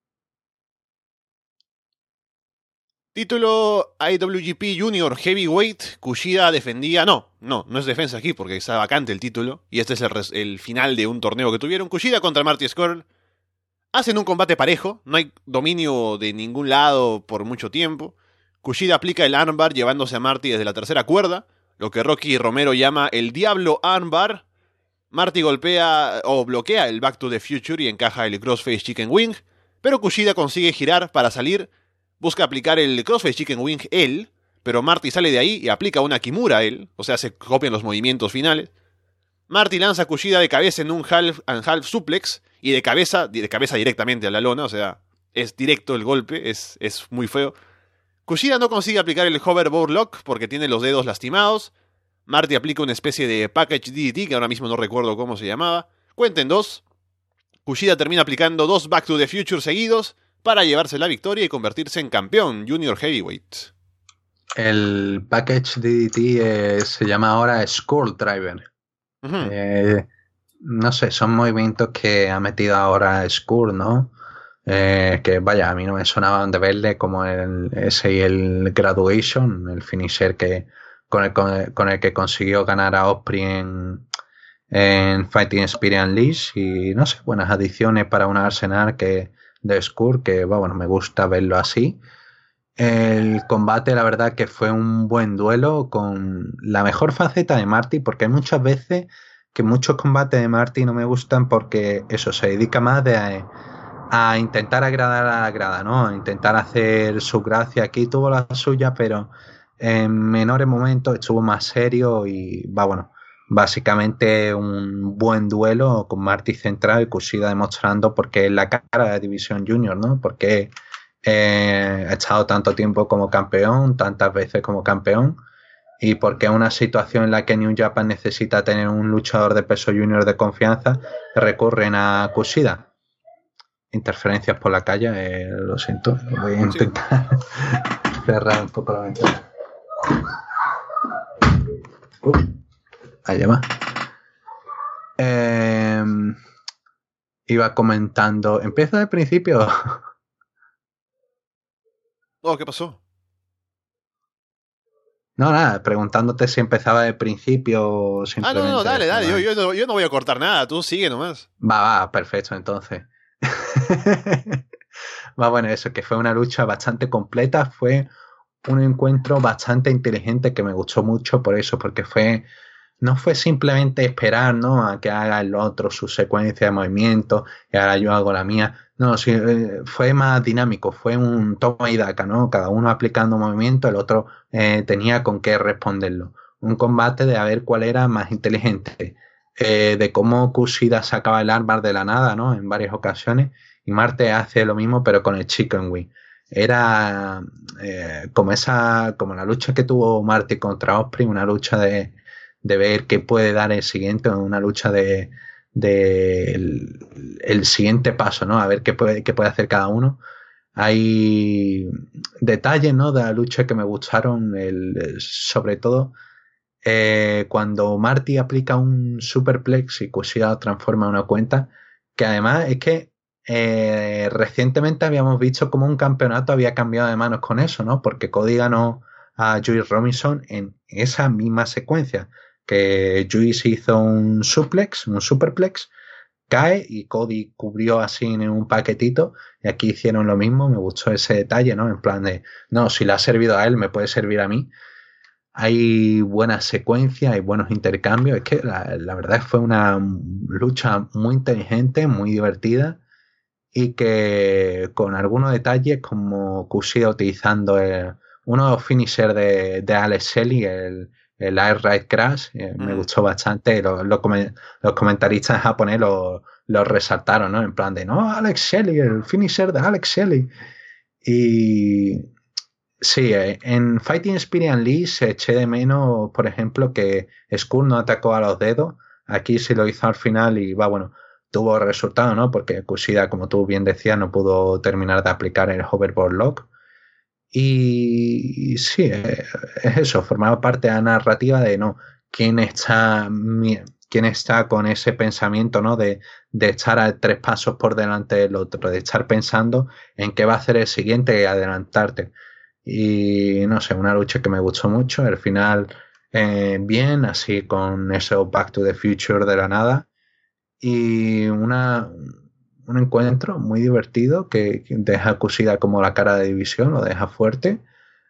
Título IWGP Junior Heavyweight. Kushida defendía. No es defensa aquí porque está vacante el título. Y este es el final de un torneo que tuvieron. Kushida contra Marty Scurll. Hacen un combate parejo. No hay dominio de ningún lado por mucho tiempo. Kushida aplica el armbar llevándose a Marty desde la tercera cuerda. Lo que Rocky Romero llama el Diablo Armbar. Marty golpea o bloquea el Back to the Future y encaja el Crossface Chicken Wing. Pero Kushida consigue girar para salir. Busca aplicar el Crossface Chicken Wing él, pero Marty sale de ahí y aplica una Kimura él, o sea, se copian los movimientos finales. Marty lanza a Kushida de cabeza en un half and half suplex y de cabeza directamente a la lona, o sea, es directo el golpe, es muy feo. Kushida no consigue aplicar el hoverboard lock porque tiene los dedos lastimados. Marty aplica una especie de package DDT que ahora mismo no recuerdo cómo se llamaba. Cuenten dos. Kushida termina aplicando dos Back to the Future seguidos para llevarse la victoria y convertirse en campeón Junior Heavyweight. El package DDT se llama ahora Skull Driver. No sé, son movimientos que ha metido ahora Skull, ¿no? Que vaya, a mí no me sonaban de verle como ese y el Graduation, el finisher con el que consiguió ganar a Osprey en Fighting Spirit Unleashed. Y no sé, buenas adiciones para un Arsenal de Skull, que bueno, me gusta verlo así. El combate, la verdad que fue un buen duelo con la mejor faceta de Marty, porque hay muchas veces que muchos combates de Marty no me gustan porque eso se dedica más a intentar agradar a la grada, ¿no? A intentar hacer su gracia. Aquí tuvo la suya, pero en menores momentos estuvo más serio y va, bueno, básicamente un buen duelo con Marty central y Kushida demostrando por qué es la cara de la División Junior, ¿no? Porque ha estado tanto tiempo como campeón, tantas veces como campeón, y porque es una situación en la que New Japan necesita tener un luchador de peso junior de confianza, recurren a Kushida. Interferencias por la calle, lo siento, voy a intentar cerrar un poco la ventana. Ahí va. Iba comentando, empiezo del principio. Oh, ¿qué pasó? No, nada, preguntándote si empezaba de principio o No, simplemente dale, dale, dejaba. yo no voy a cortar nada, tú sigue nomás. Va, perfecto, entonces. Va, bueno, eso, que fue una lucha bastante completa, fue un encuentro bastante inteligente que me gustó mucho por eso, porque no fue simplemente esperar, ¿no? A que haga el otro su secuencia de movimientos y ahora yo hago la mía. No, sí, fue más dinámico, fue un toma y daca, ¿no? Cada uno aplicando movimiento, el otro tenía con qué responderlo. Un combate de a ver cuál era más inteligente, de cómo Kushida sacaba el armbar de la nada, ¿no? En varias ocasiones, y Marte hace lo mismo, pero con el Chicken Wing. Era como la lucha que tuvo Marte contra Osprey, una lucha de ver qué puede dar el siguiente, una lucha de el siguiente paso, ¿no? A ver qué puede hacer cada uno. Hay detalles, ¿no? De la lucha que me gustaron, sobre todo cuando Marty aplica un superplex y Kushida lo transforma en una cuenta, que además es que recientemente habíamos visto cómo un campeonato había cambiado de manos con eso, ¿no? Porque Cody ganó a Juice Robinson en esa misma secuencia, que Juice hizo un suplex, un superplex, cae y Cody cubrió así en un paquetito, y aquí hicieron lo mismo. Me gustó ese detalle, ¿no? En plan de, no, si le ha servido a él, me puede servir a mí. Hay buenas secuencias, hay buenos intercambios. Es que la verdad es que fue una lucha muy inteligente, muy divertida, y que con algunos detalles como Kushida utilizando uno de los finishers de Alex Shelley, el Air Ride Crash, me gustó bastante. Los comentaristas japoneses lo resaltaron, ¿no? En plan de, no, Alex Shelley, el finisher de Alex Shelley. Y sí, en Fighting Spirit Unleashed se eché de menos, por ejemplo, que Skull no atacó a los dedos. Aquí sí lo hizo al final y bueno, tuvo resultado, ¿no? Porque Kushida, como tú bien decías, no pudo terminar de aplicar el hoverboard lock. Y sí, es eso, formaba parte de la narrativa de, no, quién está con ese pensamiento, ¿no? De estar a 3 pasos por delante del otro, de estar pensando en qué va a hacer el siguiente y adelantarte. Y no sé, una lucha que me gustó mucho. El final, bien, así con eso Back to the Future de la nada. Y un encuentro muy divertido que deja Kushida como la cara de división, lo deja fuerte.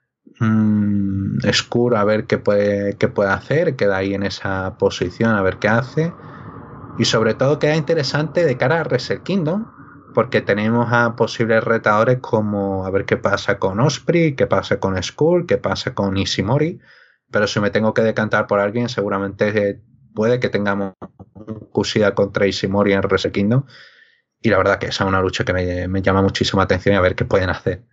Skull a ver qué puede hacer, queda ahí en esa posición a ver qué hace. Y sobre todo queda interesante de cara a Wrestle Kingdom, porque tenemos a posibles retadores como a ver qué pasa con Osprey, qué pasa con Skull, qué pasa con Ishimori. Pero si me tengo que decantar por alguien, seguramente puede que tengamos un Kushida contra Ishimori en Wrestle Kingdom. Y la verdad que esa es una lucha que me llama muchísima atención y a ver qué pueden hacer.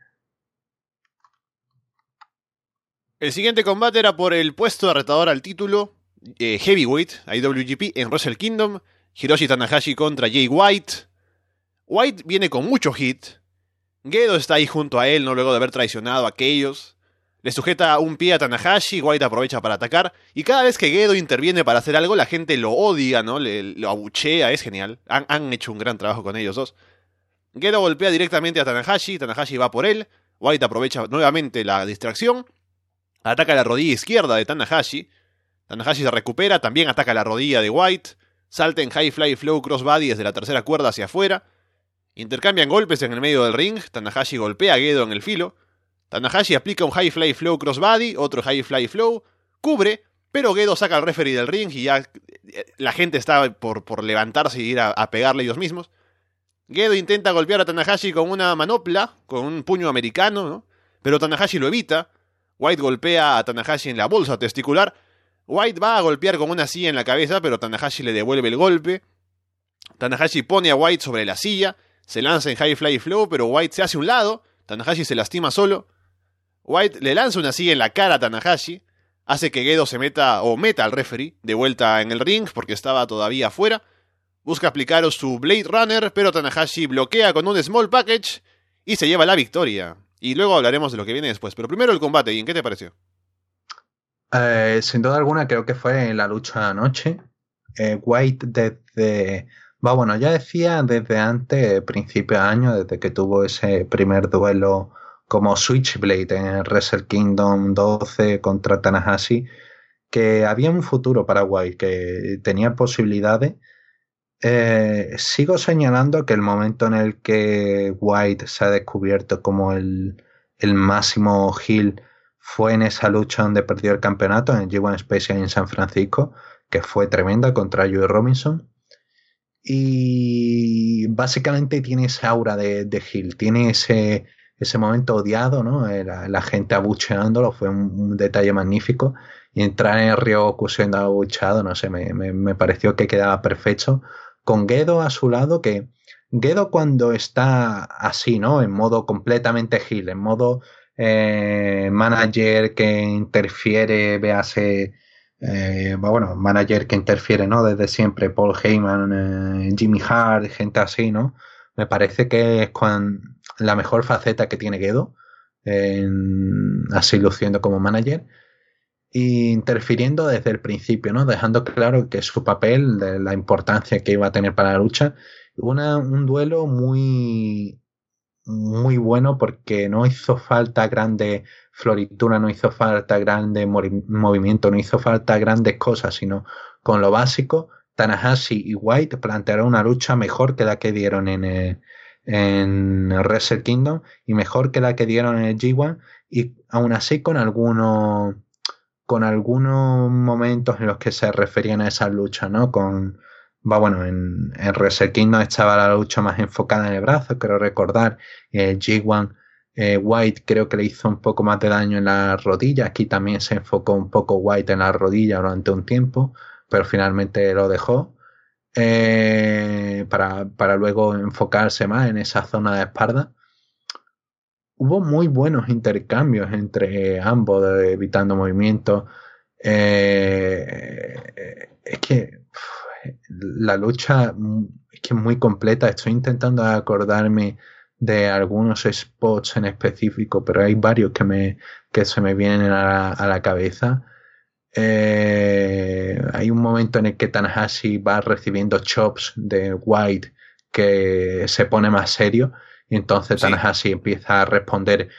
El siguiente combate era por el puesto de retador al título Heavyweight, IWGP, en Wrestle Kingdom. Hiroshi Tanahashi contra Jay White. White viene con mucho hit. Gedo está ahí junto a él, no luego de haber traicionado a aquellos. Le sujeta un pie a Tanahashi, White aprovecha para atacar. Y cada vez que Gedo interviene para hacer algo, la gente lo odia, ¿no? Lo abuchea, es genial. Han hecho un gran trabajo con ellos dos. Gedo golpea directamente a Tanahashi, Tanahashi va por él. White aprovecha nuevamente la distracción. Ataca la rodilla izquierda de Tanahashi. Tanahashi se recupera, también ataca la rodilla de White. Salta en High Fly Flow Crossbody desde la tercera cuerda hacia afuera. Intercambian golpes en el medio del ring. Tanahashi golpea a Gedo en el filo. Tanahashi aplica un High Fly Flow Crossbody, otro High Fly Flow, cubre, pero Gedo saca al referee del ring y ya la gente está por levantarse y ir a pegarle ellos mismos. Gedo intenta golpear a Tanahashi con una manopla, con un puño americano, ¿no? Pero Tanahashi lo evita. White golpea a Tanahashi en la bolsa testicular. White va a golpear con una silla en la cabeza, pero Tanahashi le devuelve el golpe. Tanahashi pone a White sobre la silla, se lanza en High Fly Flow, pero White se hace a un lado. Tanahashi se lastima solo. White le lanza una silla en la cara a Tanahashi, hace que Gedo se meta al referee de vuelta en el ring porque estaba todavía afuera. Busca aplicar su Blade Runner, pero Tanahashi bloquea con un Small Package y se lleva la victoria. Y luego hablaremos de lo que viene después. Pero primero el combate, ¿y en qué te pareció? Sin duda alguna creo que fue la lucha anoche. White ya decía desde antes, principio de año, desde que tuvo ese primer duelo como Switchblade en Wrestle Kingdom 12 contra Tanahashi, que había un futuro para White, que tenía posibilidades. Sigo señalando que el momento en el que White se ha descubierto como el máximo heel fue en esa lucha donde perdió el campeonato en el G1 Special en San Francisco, que fue tremenda contra Joey Robinson. Y básicamente tiene esa aura de heel, tiene ese momento odiado, ¿no? La gente abucheándolo, fue un detalle magnífico. Y entrar en el Ryoku siendo abucheado, no sé, me pareció que quedaba perfecto. Con Gedo a su lado, que Gedo cuando está así, ¿no? En modo completamente heel, en modo manager que interfiere, véase, bueno, manager que interfiere, ¿no? Desde siempre, Paul Heyman, Jimmy Hart, gente así, ¿no? Me parece que es la mejor faceta que tiene Gedo, así luciendo como manager. Y interfiriendo desde el principio, ¿no? Dejando claro que su papel, de la importancia que iba a tener para la lucha. Un duelo muy, muy bueno porque no hizo falta grande floritura, no hizo falta grande movimiento, no hizo falta grandes cosas, sino con lo básico, Tanahashi y White plantearon una lucha mejor que la que dieron en Wrestle Kingdom y mejor que la que dieron en el G1 y aún así con algunos momentos en los que se referían a esas luchas, ¿no? Bueno, en Wrestle Kingdom estaba la lucha más enfocada en el brazo, creo recordar, G1 White creo que le hizo un poco más de daño en la rodilla, aquí también se enfocó un poco White en la rodilla durante un tiempo, pero finalmente lo dejó para luego enfocarse más en esa zona de espalda. Hubo muy buenos intercambios entre ambos, evitando movimientos. Es que la lucha es que es muy completa. Estoy intentando acordarme de algunos spots en específico, pero hay varios que se me vienen a la cabeza. Hay un momento en el que Tanahashi va recibiendo chops de White que se pone más serio. Y entonces Tanahashi empieza a responder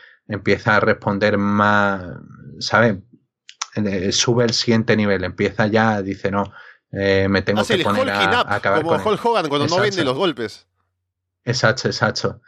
más, ¿sabes? Sube el siguiente nivel, empieza ya, dice, no, me tengo que poner a acabar como con Hulk Hogan cuando no vende los golpes. Exacto.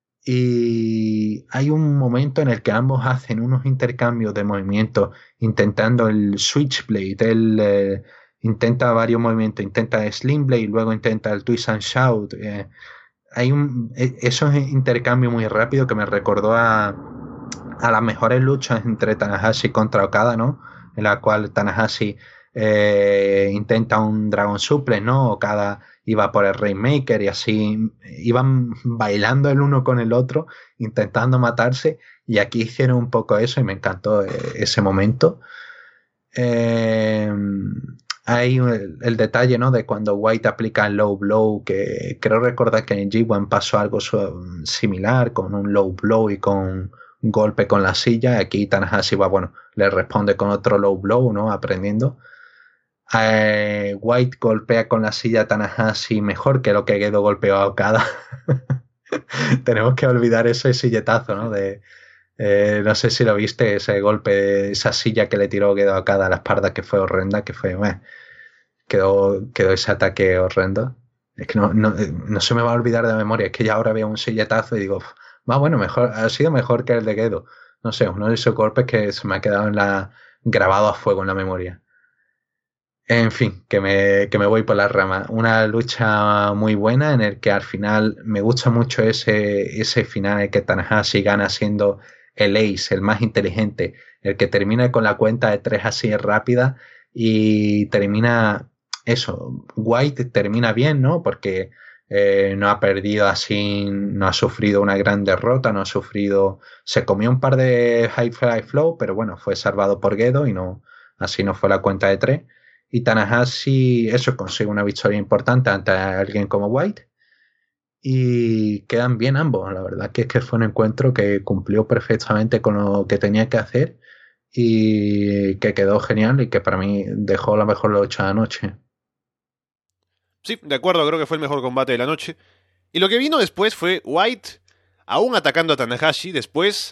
Y hay un momento en el que ambos hacen unos intercambios de movimientos, intentando el Switchblade, él intenta varios movimientos, intenta Slim Blade, luego intenta el Twist and Shout, hay esos intercambios muy rápido que me recordó a las mejores luchas entre Tanahashi contra Okada, ¿no? En la cual Tanahashi intenta un Dragon Suplex, ¿no? Okada iba por el Rainmaker y así iban bailando el uno con el otro, intentando matarse, y aquí hicieron un poco eso y me encantó ese momento. Hay el detalle, ¿no? De cuando White aplica el low blow, que creo recordar que en G1 pasó algo similar con un low blow y con un golpe con la silla. Aquí Tanahashi le responde con otro low blow, ¿no? Aprendiendo. White golpea con la silla a Tanahashi mejor que lo que Gedo golpeó a Okada. Tenemos que olvidar ese silletazo, ¿no? No sé si lo viste, ese golpe, esa silla que le tiró Gedo a Okada a la espalda, que fue horrenda, que fue, quedó ese ataque horrendo. Es que no se me va a olvidar de la memoria, es que ya ahora veo un silletazo y digo, mejor, ha sido mejor que el de Gedo. No sé, uno de esos golpes que se me ha quedado grabado a fuego en la memoria. En fin, que me voy por las ramas. Una lucha muy buena en el que al final me gusta mucho ese final en el que Tanahashi gana siendo el ace, el más inteligente, el que termina con la cuenta de 3 así rápida y termina eso. White termina bien, ¿no? Porque no ha perdido así, no ha sufrido una gran derrota, se comió un par de high fly flow, pero bueno, fue salvado por Gedo y así no fue la cuenta de 3. Y Tanahashi, eso, consigue una victoria importante ante alguien como White. Y quedan bien ambos. La verdad que es que fue un encuentro que cumplió perfectamente con lo que tenía que hacer. Y que quedó genial y que para mí dejó la mejor lucha de la noche. Sí, de acuerdo, creo que fue el mejor combate de la noche. Y lo que vino después fue White, aún atacando a Tanahashi, después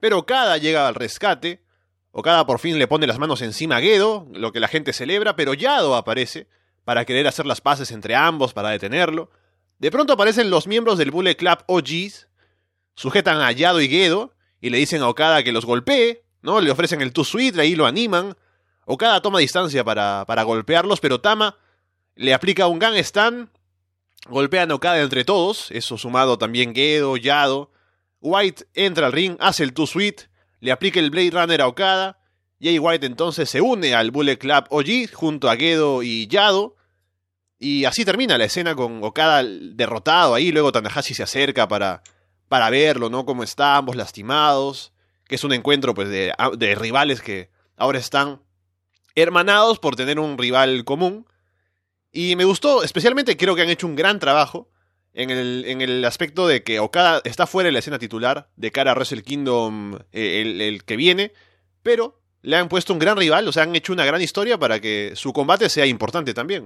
Pero Okada llega al rescate. Okada por fin le pone las manos encima a Gedo, lo que la gente celebra, pero Yado aparece para querer hacer las paces entre ambos, para detenerlo. De pronto aparecen los miembros del Bullet Club OGs, sujetan a Yado y Gedo y le dicen a Okada que los golpee, ¿no? Le ofrecen el Too Sweet, ahí lo animan. Okada toma distancia para golpearlos, pero Tama le aplica un Gang Stand, golpean a Okada entre todos, eso sumado también Gedo, Yado. White entra al ring, hace el Too Sweet, le aplica el Blade Runner a Okada. Jay White entonces se une al Bullet Club OG junto a Gedo y Yado. Y así termina la escena con Okada derrotado ahí. Luego Tanahashi se acerca para verlo, ¿no? Cómo está, ambos lastimados. Que es un encuentro pues de rivales que ahora están hermanados por tener un rival común. Y me gustó, especialmente creo que han hecho un gran trabajo en el aspecto de que Okada está fuera de la escena titular de cara a Wrestle Kingdom el que viene, pero le han puesto un gran rival, o sea, han hecho una gran historia para que su combate sea importante también.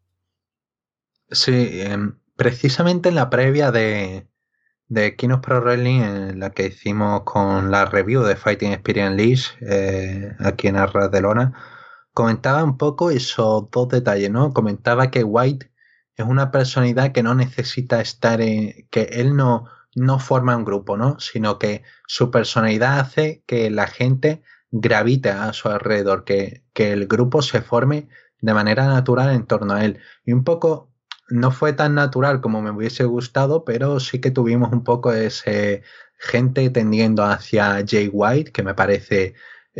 Sí, precisamente en la previa de King of Pro Wrestling, en la que hicimos con la review de Fighting Experience League, aquí en Arras de Lona, comentaba un poco esos dos detalles, ¿no? Comentaba que White es una personalidad que no necesita estar que él no forma un grupo, ¿no? Sino que su personalidad hace que la gente gravite a su alrededor, que el grupo se forme de manera natural en torno a él. Y un poco no fue tan natural como me hubiese gustado, pero sí que tuvimos un poco ese gente tendiendo hacia Jay White, que me parece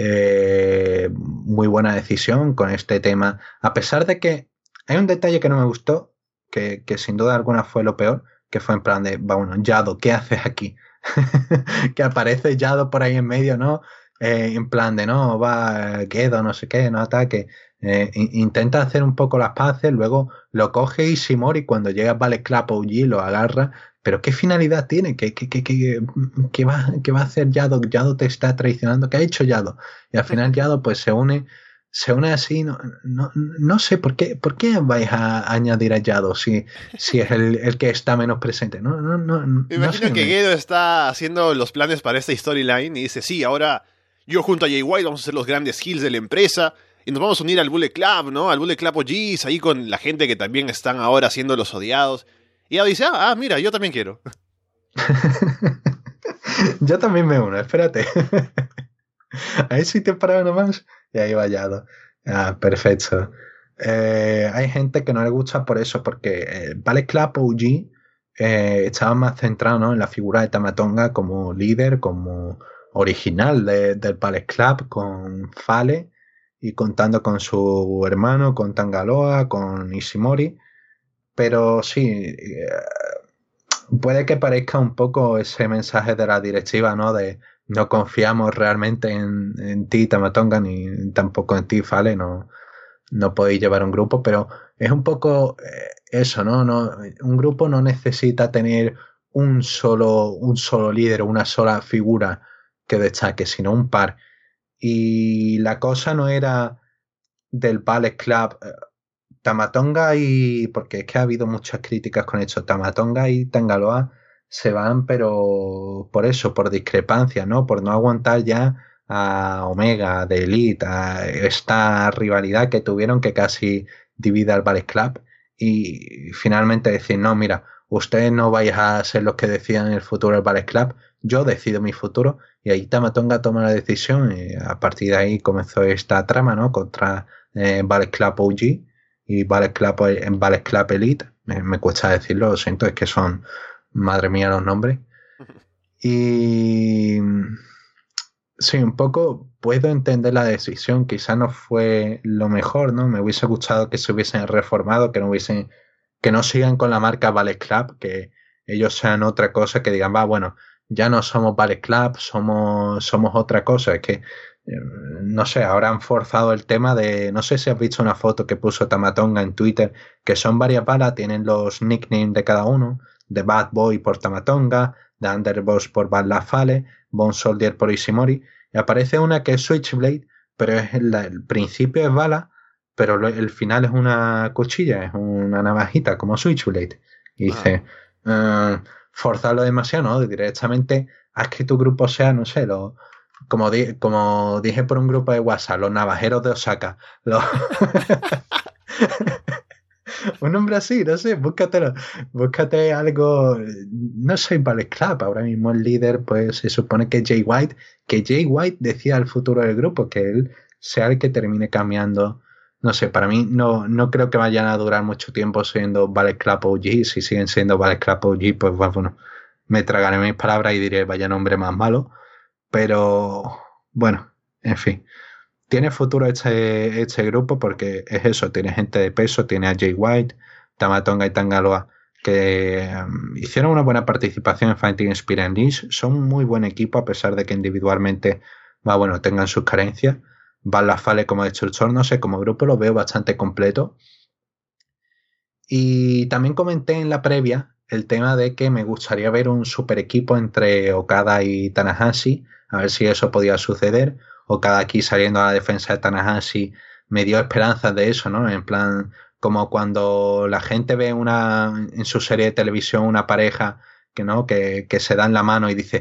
muy buena decisión con este tema, a pesar de que hay un detalle que no me gustó, que sin duda alguna fue lo peor, que fue en plan de, bueno, Yado, ¿qué haces aquí? Que aparece Yado por ahí en medio, ¿no? En plan de, no, va Gedo, no sé qué, no ataque. Intenta hacer un poco las paces, luego lo coge Ishimori cuando llega Ballet Club OG, lo agarra. Pero ¿qué finalidad tiene? ¿Qué va a hacer Yado? Yado te está traicionando. ¿Qué ha hecho Yado? Y al final Yado pues se une así. No sé por qué vais a añadir a Yado si es el que está menos presente. Me imagino que Gedo está haciendo los planes para esta storyline y dice, sí, ahora yo junto a Jay White vamos a ser los grandes heels de la empresa y nos vamos a unir al Bullet Club, ¿no? Al Bullet Club OGs, ahí con la gente que también están ahora siendo los odiados. Y ella dice, mira, yo también quiero. Yo también me uno, espérate. Ahí sí te para uno más. Y ahí va Yado. Perfecto. Hay gente que no le gusta por eso, porque Ballet Club OG estaba más centrado, ¿no?, en la figura de Tama Tonga como líder, como original del Ballet Club, con Fale y contando con su hermano, con Tangaloa, con Ishimori. Pero sí, puede que parezca un poco ese mensaje de la directiva, ¿no? De no confiamos realmente en ti, Tama Tonga, ni tampoco en ti, Fale, no podéis llevar un grupo, pero es un poco eso, ¿no? Un grupo no necesita tener un solo líder o una sola figura que destaque, sino un par. Y la cosa no era del Ballet Club. Tama Tonga porque es que ha habido muchas críticas con esto, Tama Tonga y Tangaloa se van, pero por eso, por discrepancia, ¿no? Por no aguantar ya a Omega, de Elite, a esta rivalidad que tuvieron que casi divide al Ballet Club, y finalmente decir, no, mira, ustedes no vais a ser los que decidan el futuro del Ballet Club, yo decido mi futuro. Y ahí Tama Tonga toma la decisión y a partir de ahí comenzó esta trama, ¿no?, contra Ballet Club OG y Ballet Club Elite. Me cuesta decirlo, lo siento, es que son, madre mía, los nombres. Y sí, un poco puedo entender la decisión, quizá no fue lo mejor, ¿no? Me hubiese gustado que se hubiesen reformado, que no sigan con la marca Ballet Club, que ellos sean otra cosa, que digan, bueno, ya no somos Ballet Club, somos otra cosa. Es que no sé, ahora han forzado el tema de, no sé si has visto una foto que puso Tama Tonga en Twitter, que son varias balas, tienen los nicknames de cada uno, de Bad Boy por Tama Tonga, de Underboss por Bad La Fale, Bone Soldier por Ishimori, y aparece una que es Switchblade, pero el principio es bala, pero el final es una cuchilla, es una navajita como Switchblade. Y dice, forzarlo demasiado, ¿no? Directamente haz que tu grupo sea, no sé, como dije por un grupo de WhatsApp, los navajeros de Osaka. Un nombre así, no sé, búscate algo. No soy Ballet Club, ahora mismo el líder, pues se supone que es Jay White, que Jay White decida el futuro del grupo, que él sea el que termine cambiando. No sé, para mí no creo que vayan a durar mucho tiempo siendo Ballet Club OG. Si siguen siendo Ballet Club OG, pues bueno, me tragaré mis palabras y diré vaya nombre más malo. Pero bueno, en fin. Tiene futuro este grupo porque es eso, tiene gente de peso, tiene a Jay White, Tama Tonga y Tangaloa que hicieron una buena participación en Fighting Spirit Unleashed. Son muy buen equipo a pesar de que individualmente tengan sus carencias. Van la Fale como Destructor, no sé, como grupo lo veo bastante completo. Y también comenté en la previa el tema de que me gustaría ver un super equipo entre Okada y Tanahashi, a ver si eso podía suceder. Okada aquí saliendo a la defensa de Tanahashi me dio esperanzas de eso, ¿no? En plan, como cuando la gente ve en su serie de televisión una pareja que se dan la mano y dice,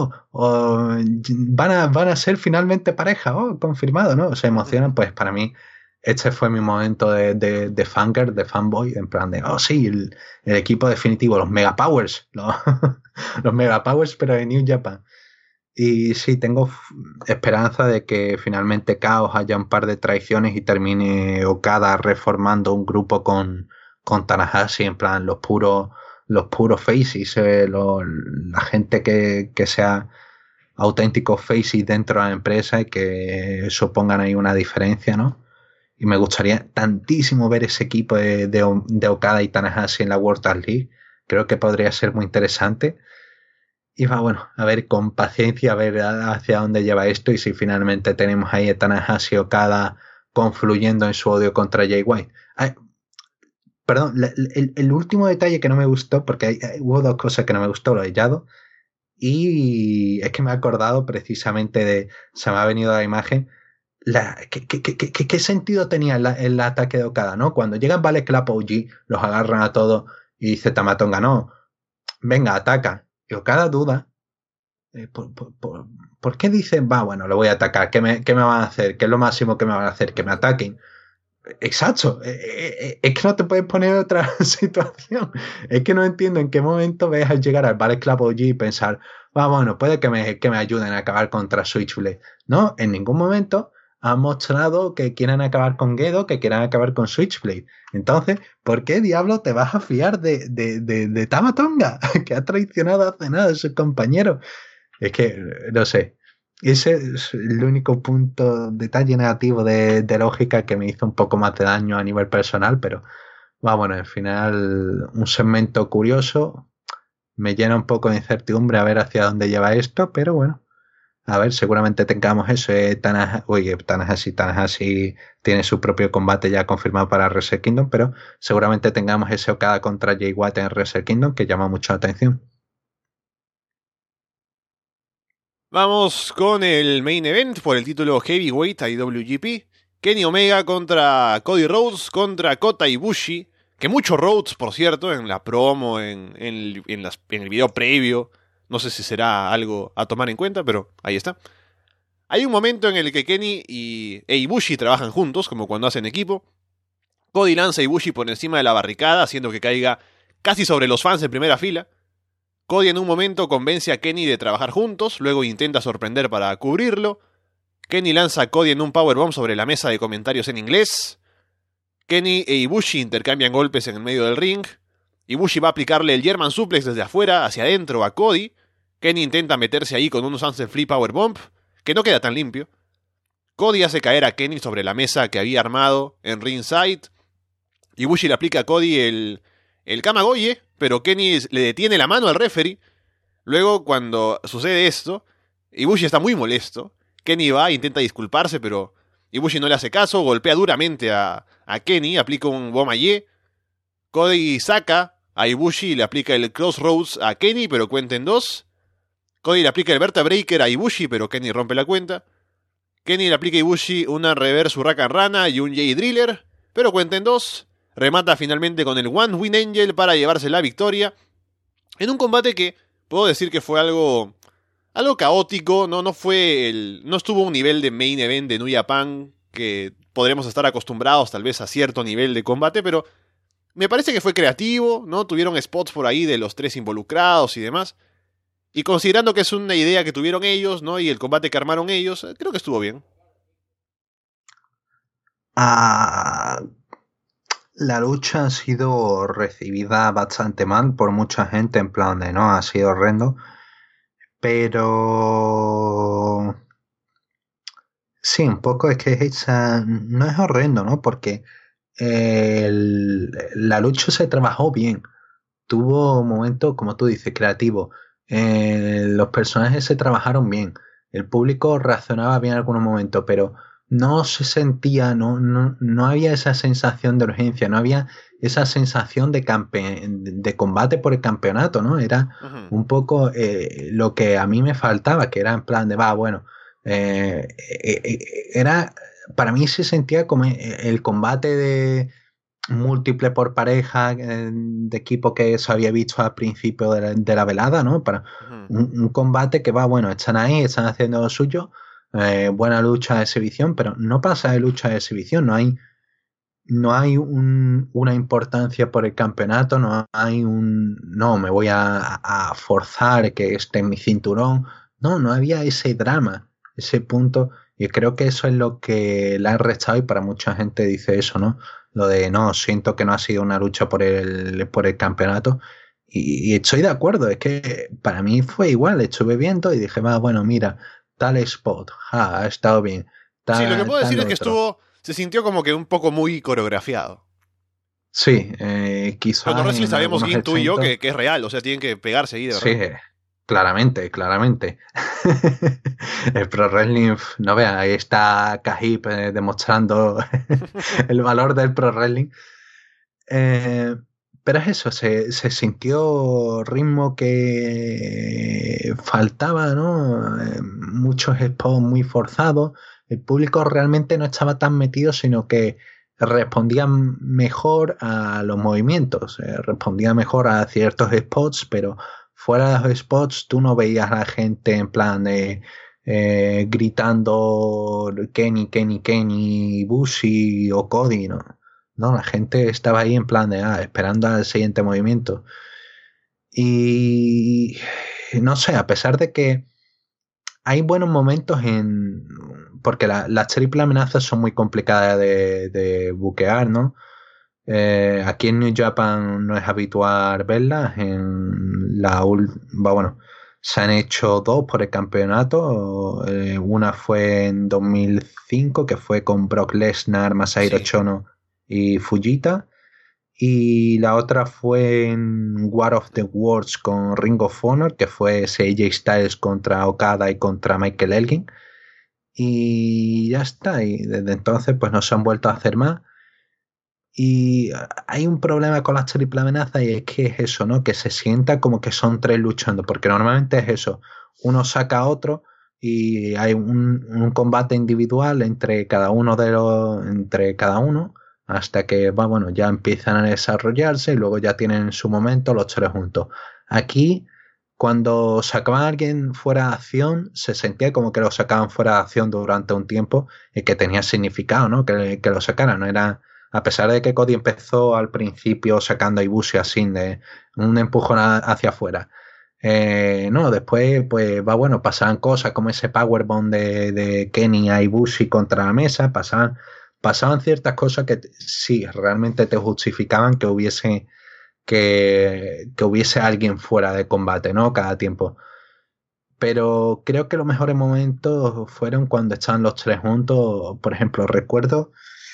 van a ser finalmente pareja, confirmado, ¿no? Se emocionan, pues para mí este fue mi momento de fangirl, de fanboy, en plan de, sí, el equipo definitivo, los Mega Powers, los Mega Powers, pero de New Japan. Y sí, tengo esperanza de que finalmente Chaos haya un par de traiciones y termine Okada reformando un grupo con Tanahashi, en plan los puros faces, la gente que sea auténticos faces dentro de la empresa y que supongan ahí una diferencia, ¿no? Y me gustaría tantísimo ver ese equipo de Okada y Tanahashi en la World Tag League. Creo que podría ser muy interesante. Y a ver con paciencia, a ver hacia dónde lleva esto y si finalmente tenemos ahí a Tanahashi y Okada confluyendo en su odio contra Jay White. Perdón, el último detalle que no me gustó, porque hubo dos cosas que no me gustó, lo de Yado, y es que me he acordado precisamente se me ha venido a la imagen, ¿qué sentido tenía el ataque de Okada, ¿no? Cuando llegan Ballet Club OG, los agarran a todos y dice Tama Tonga, no, venga, ataca. Y Okada duda. ¿Por qué dicen, lo voy a atacar? ¿Qué me van a hacer? ¿Qué es lo máximo que me van a hacer? Que me ataquen. Exacto. Es que no te puedes poner en otra situación. Es que no entiendo en qué momento ves al llegar al Ballet Club OG y pensar, puede que me ayuden a acabar contra Switchblade. No, en ningún momento han mostrado que quieren acabar con Gedo, que quieran acabar con Switchblade. Entonces, ¿por qué diablo te vas a fiar de Tama Tonga, que ha traicionado hace nada a sus compañeros? Es que, no sé, ese es el único detalle negativo de lógica que me hizo un poco más de daño a nivel personal, pero al final un segmento curioso, me llena un poco de incertidumbre a ver hacia dónde lleva esto, pero bueno. A ver, seguramente tengamos eso. Tanahashi tiene su propio combate ya confirmado para Wrestle Kingdom, pero seguramente tengamos ese Okada contra Jay White en Wrestle Kingdom que llama mucho la atención. Vamos con el main event por el título Heavyweight IWGP. Kenny Omega contra Cody Rhodes contra Kota Ibushi. Que mucho Rhodes, por cierto, en la promo, en el video previo. No sé si será algo a tomar en cuenta, pero ahí está. Hay un momento en el que Kenny e Ibushi trabajan juntos, como cuando hacen equipo. Cody lanza a Ibushi por encima de la barricada, haciendo que caiga casi sobre los fans en primera fila. Cody en un momento convence a Kenny de trabajar juntos, luego intenta sorprender para cubrirlo. Kenny lanza a Cody en un powerbomb sobre la mesa de comentarios en inglés. Kenny e Ibushi intercambian golpes en el medio del ring. Ibushi va a aplicarle el German Suplex desde afuera hacia adentro a Cody. Kenny intenta meterse ahí con un Sunset Flip Powerbomb, que no queda tan limpio. Cody hace caer a Kenny sobre la mesa que había armado en ringside. Ibushi le aplica a Cody el Kamagoye, pero Kenny le detiene la mano al referee. Luego, cuando sucede esto, Ibushi está muy molesto. Kenny va e intenta disculparse, pero Ibushi no le hace caso, golpea duramente a Kenny, aplica un Bomaye. Cody saca a Ibushi y le aplica el Crossroads a Kenny, pero cuenta en 2. Cody le aplica el Vertebreaker a Ibushi, pero Kenny rompe la cuenta. Kenny le aplica a Ibushi una Reverse Huracán Rana y un J-Driller, pero cuenta en 2. Remata finalmente con el One Win Angel para llevarse la victoria. En un combate que puedo decir que fue algo algo caótico, no no estuvo a un nivel de main event de New Japan que podremos estar acostumbrados tal vez a cierto nivel de combate, pero me parece que fue creativo, ¿no? Tuvieron spots por ahí de los tres involucrados y demás. Y considerando que es una idea que tuvieron ellos, ¿no? Y el combate que armaron ellos, creo que estuvo bien. La lucha ha sido recibida bastante mal por mucha gente, en plan de no, ha sido horrendo. Pero sí, un poco es que no es horrendo, ¿no? Porque la lucha se trabajó bien. Tuvo momentos, como tú dices, creativos. Los personajes se trabajaron bien. El público reaccionaba bien en algunos momentos, pero no se sentía, no había esa sensación de urgencia, no había esa sensación de combate por el campeonato, ¿no? Era un poco lo que a mí me faltaba, que era en plan de, bueno, era, para mí se sentía como el combate de múltiple por pareja de equipo que se había visto al principio de la velada, ¿no? Para un combate que bueno, están ahí, están haciendo lo suyo, buena lucha de exhibición, pero no pasa de lucha de exhibición, no hay una importancia por el campeonato, no hay no, me voy a forzar que esté en mi cinturón, no había ese drama, ese punto, y creo que eso es lo que la ha restado y para mucha gente dice eso, ¿no? Lo de no, siento que no ha sido una lucha por el campeonato y estoy de acuerdo, es que para mí fue igual, estuve viendo y dije, bueno, mira, tal spot, ha estado bien. Sí, lo que puedo decir es que se sintió como que un poco muy coreografiado. Sí, quizás. Cuando wrestling sabemos bien tú y yo que es real, o sea, tienen que pegarse ahí de verdad. Sí, claramente. El Pro Wrestling, no veas, ahí está Kahib demostrando el valor del Pro Wrestling. Pero es eso, se sintió ritmo que faltaba, ¿no? Muchos spots muy forzados. El público realmente no estaba tan metido, sino que respondían mejor a los movimientos, respondía mejor a ciertos spots, pero fuera de los spots tú no veías a la gente en plan de gritando Kenny, Bushi o Cody, ¿no? No, la gente estaba ahí en plan de esperando al siguiente movimiento. Y no sé, a pesar de que hay buenos momentos porque las triple amenazas son muy complicadas de buquear, ¿no? Aquí en New Japan no es habitual verlas. Bueno, se han hecho dos por el campeonato. Una fue en 2005, que fue con Brock Lesnar, Masahiro Chono y Fujita. Y la otra fue en War of the Worlds con Ring of Honor, que fue AJ Styles contra Okada y contra Michael Elgin. Y ya está. Y desde entonces pues no se han vuelto a hacer más. Y hay un problema con las triple amenazas y es que es eso, ¿no? Que se sienta como que son tres luchando, porque normalmente es eso. Uno saca a otro y hay un combate individual entre cada uno hasta que bueno, ya empiezan a desarrollarse y luego ya tienen su momento los tres juntos. Aquí, cuando sacaban a alguien fuera de acción, se sentía como que lo sacaban fuera de acción durante un tiempo y que tenía significado, ¿no? Que lo sacaran, no era... A pesar de que Cody empezó al principio sacando a Ibushi así de un empujón hacia afuera. No, después pues bueno, pasaban cosas como ese powerbomb de Kenny a Ibushi contra la mesa, pasaban ciertas cosas que sí, realmente te justificaban que hubiese alguien fuera de combate, ¿no? Cada tiempo. Pero creo que los mejores momentos fueron cuando estaban los tres juntos. Por ejemplo, recuerdo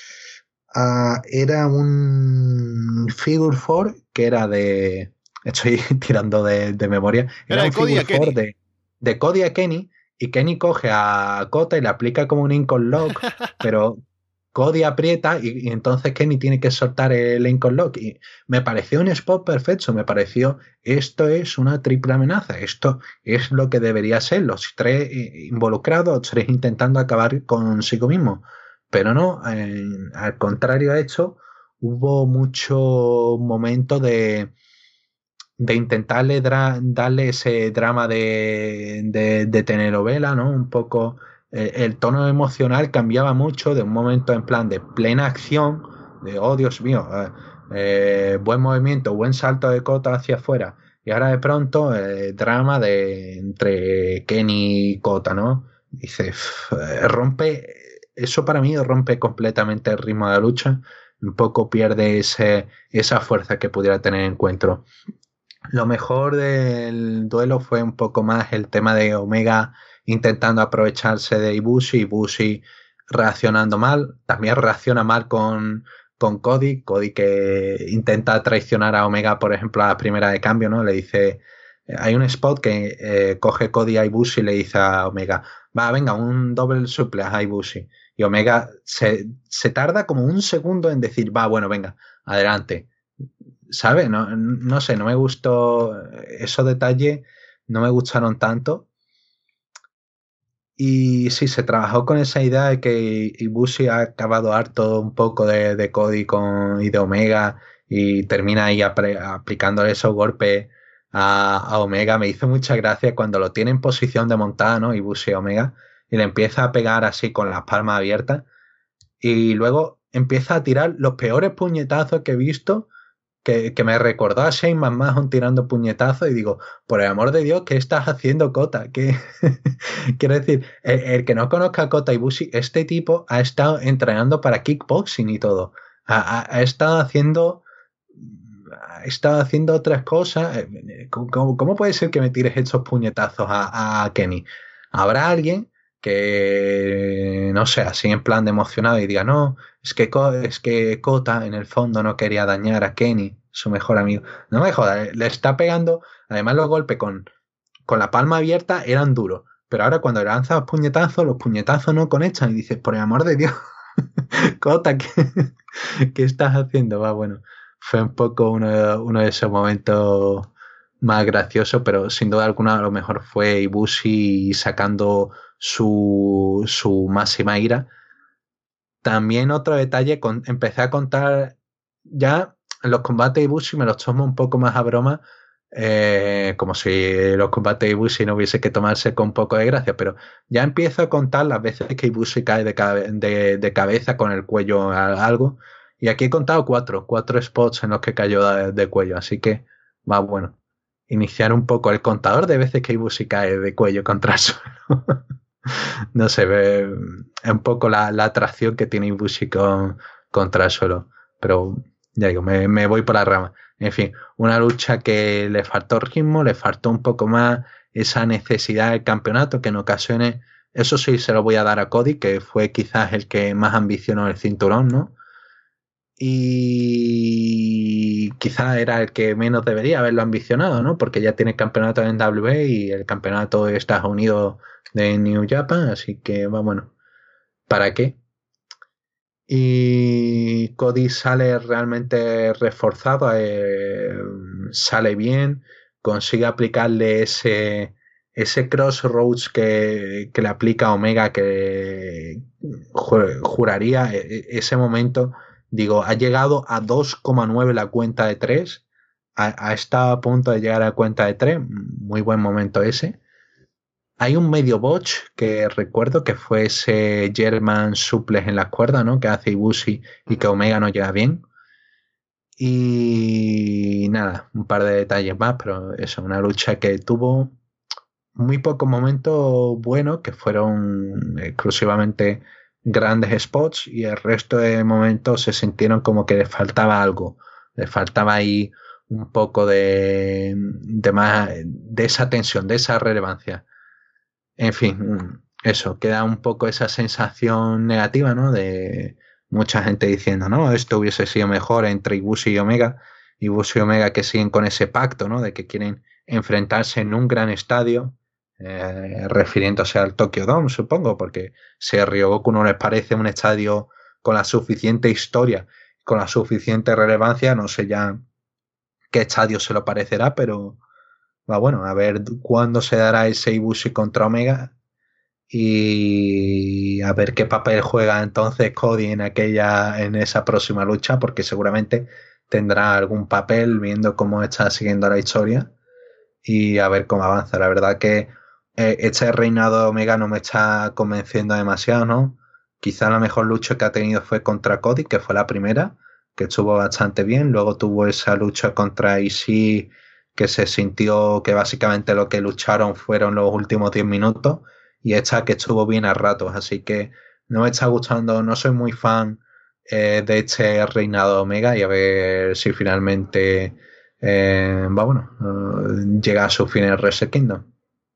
era un Figure 4 que era estoy tirando de memoria, era un Cody Figure 4 de Cody a Kenny, y Kenny coge a Kota y le aplica como un Lincoln Lock, pero Cody aprieta y entonces Kenny tiene que soltar el Lincoln Lock, y me pareció un spot perfecto, me pareció, esto es una triple amenaza, esto es lo que debería ser, los tres involucrados, los tres intentando acabar consigo mismo. Pero no, al contrario a esto, hubo mucho momento de de intentarle darle ese drama de telenovela, ¿no? Un poco el tono emocional cambiaba mucho de un momento en plan de plena acción, de oh Dios mío, buen movimiento, buen salto de Kota hacia afuera, y ahora de pronto drama de entre Kenny y Kota, ¿no? Dice, rompe, eso para mí rompe completamente el ritmo de la lucha, un poco pierde esa fuerza que pudiera tener el encuentro. Lo mejor del duelo fue un poco más el tema de Omega intentando aprovecharse de Ibushi reaccionando mal. También reacciona mal con Cody que intenta traicionar a Omega, por ejemplo, a la primera de cambio, ¿no? Le dice, hay un spot que coge Cody a Ibushi y le dice a Omega, va, venga, un double suplex a Ibushi. Y Omega se tarda como un segundo en decir, va, bueno, venga, adelante. ¿Sabes? No sé, no me gustó esos detalles, no me gustaron tanto. Y sí, se trabajó con esa idea de que Ibushi ha acabado harto un poco de Cody y de Omega y termina ahí aplicándole esos golpes a Omega. Me hizo mucha gracia cuando lo tiene en posición de montada, ¿no? Ibushi y Omega, y le empieza a pegar así con las palmas abiertas y luego empieza a tirar los peores puñetazos que he visto, que me recordó a Shane McMahon tirando puñetazos y digo, por el amor de Dios, ¿qué estás haciendo, Kota? ¿Qué? Quiero decir, el que no conozca a Kota Ibushi, este tipo ha estado entrenando para kickboxing y todo. Ha estado haciendo otras cosas. ¿Cómo puede ser que me tires estos puñetazos a Kenny? Habrá alguien que, no sé, así en plan de emocionado y diga, no, es que Kota en el fondo no quería dañar a Kenny, su mejor amigo. No me jodas, le está pegando, además los golpes con la palma abierta eran duros, pero ahora cuando le lanzas los puñetazos no conectan y dices, por el amor de Dios, Kota, ¿qué estás haciendo? Va, bueno, fue un poco uno de esos momentos más graciosos, pero sin duda alguna a lo mejor fue Ibushi sacando su máxima ira. También otro detalle, empecé a contar ya los combates de Ibushi, me los tomo un poco más a broma, como si los combates de Ibushi no hubiese que tomarse con un poco de gracia, pero ya empiezo a contar las veces que Ibushi cae de cabeza con el cuello a algo, y aquí he contado cuatro spots en los que cayó de cuello, así que va bueno iniciar un poco el contador de veces que Ibushi cae de cuello contra el suelo. No sé, es un poco la atracción que tiene Ibushi contra el suelo, pero ya digo, me voy por la rama. En fin, una lucha que le faltó ritmo, le faltó un poco más esa necesidad del campeonato, que en ocasiones, eso sí se lo voy a dar a Cody, que fue quizás el que más ambicionó el cinturón, ¿no? Y quizás era el que menos debería haberlo ambicionado, ¿no? Porque ya tiene el campeonato en WWE y el campeonato de Estados Unidos de New Japan, así que va, bueno, ¿para qué? Y Cody sale realmente reforzado, sale bien, consigue aplicarle ese crossroads que le aplica a Omega, que juraría ese momento, digo, ha llegado a 2,9 la cuenta de 3, ha estado a punto de llegar a la cuenta de 3, muy buen momento ese. Hay un medio botch que recuerdo que fue ese German suplex en las cuerdas, ¿no? Que hace Ibushi y que Omega no llega bien. Y nada, un par de detalles más, pero eso, una lucha que tuvo muy pocos momentos buenos, que fueron exclusivamente grandes spots, y el resto de momentos se sintieron como que le faltaba algo. Le faltaba ahí un poco de más, de esa tensión, de esa relevancia. En fin, eso, queda un poco esa sensación negativa, ¿no? De mucha gente diciendo, no, esto hubiese sido mejor entre Ibushi y Omega que siguen con ese pacto, ¿no? De que quieren enfrentarse en un gran estadio, refiriéndose al Tokyo Dome, supongo, porque si a Ryogoku no les parece un estadio con la suficiente historia, con la suficiente relevancia, no sé ya qué estadio se lo parecerá, pero va bueno, a ver cuándo se dará ese Ibushi contra Omega y a ver qué papel juega entonces Cody en esa próxima lucha, porque seguramente tendrá algún papel viendo cómo está siguiendo la historia y a ver cómo avanza. La verdad que este reinado de Omega no me está convenciendo demasiado, ¿no? Quizá la mejor lucha que ha tenido fue contra Cody, que fue la primera, que estuvo bastante bien. Luego tuvo esa lucha contra Ishii, que se sintió que básicamente lo que lucharon fueron los últimos 10 minutos, y esta que estuvo bien a ratos. Así que no me está gustando, no soy muy fan de este reinado de Omega, y a ver si finalmente llega a su fin el Wrestle Kingdom.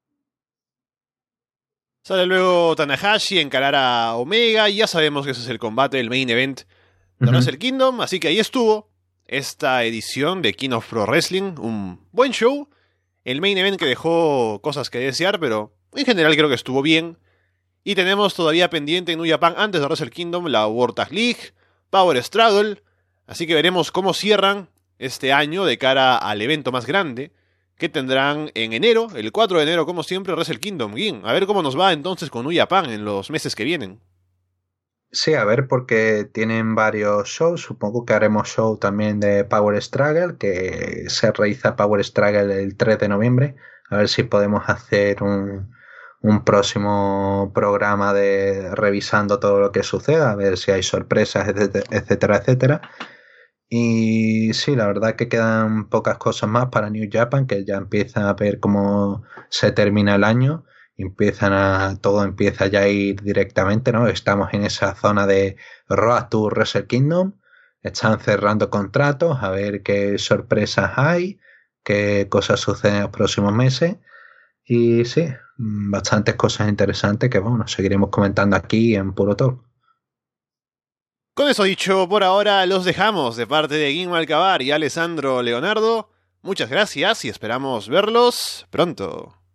Sale luego Tanahashi a encarar a Omega, y ya sabemos que ese es el combate, el main event de Wrestle Kingdom, así que ahí estuvo esta edición de King of Pro Wrestling, un buen show, el main event que dejó cosas que desear, pero en general creo que estuvo bien. Y tenemos todavía pendiente en New Japan, antes de Wrestle Kingdom, la World Tag League, Power Struggle, así que veremos cómo cierran este año de cara al evento más grande que tendrán en enero, el 4 de enero, como siempre, Wrestle Kingdom. Gin, a ver cómo nos va entonces con New Japan en los meses que vienen. Sí, a ver, porque tienen varios shows. Supongo que haremos show también de Power Struggle, que se realiza Power Struggle el 3 de noviembre. A ver si podemos hacer un próximo programa de revisando todo lo que suceda, a ver si hay sorpresas, etcétera, etcétera. Y sí, la verdad que quedan pocas cosas más para New Japan, que ya empiezan a ver cómo se termina el año. Todo empieza ya a ir directamente, ¿no? Estamos en esa zona de Road to Wrestle Kingdom, están cerrando contratos, a ver qué sorpresas hay, qué cosas suceden en los próximos meses, y sí, bastantes cosas interesantes que, bueno, seguiremos comentando aquí en Puro Talk. Con eso dicho, por ahora los dejamos de parte de Gin Malcabar y Alessandro Leonardo. Muchas gracias y esperamos verlos pronto.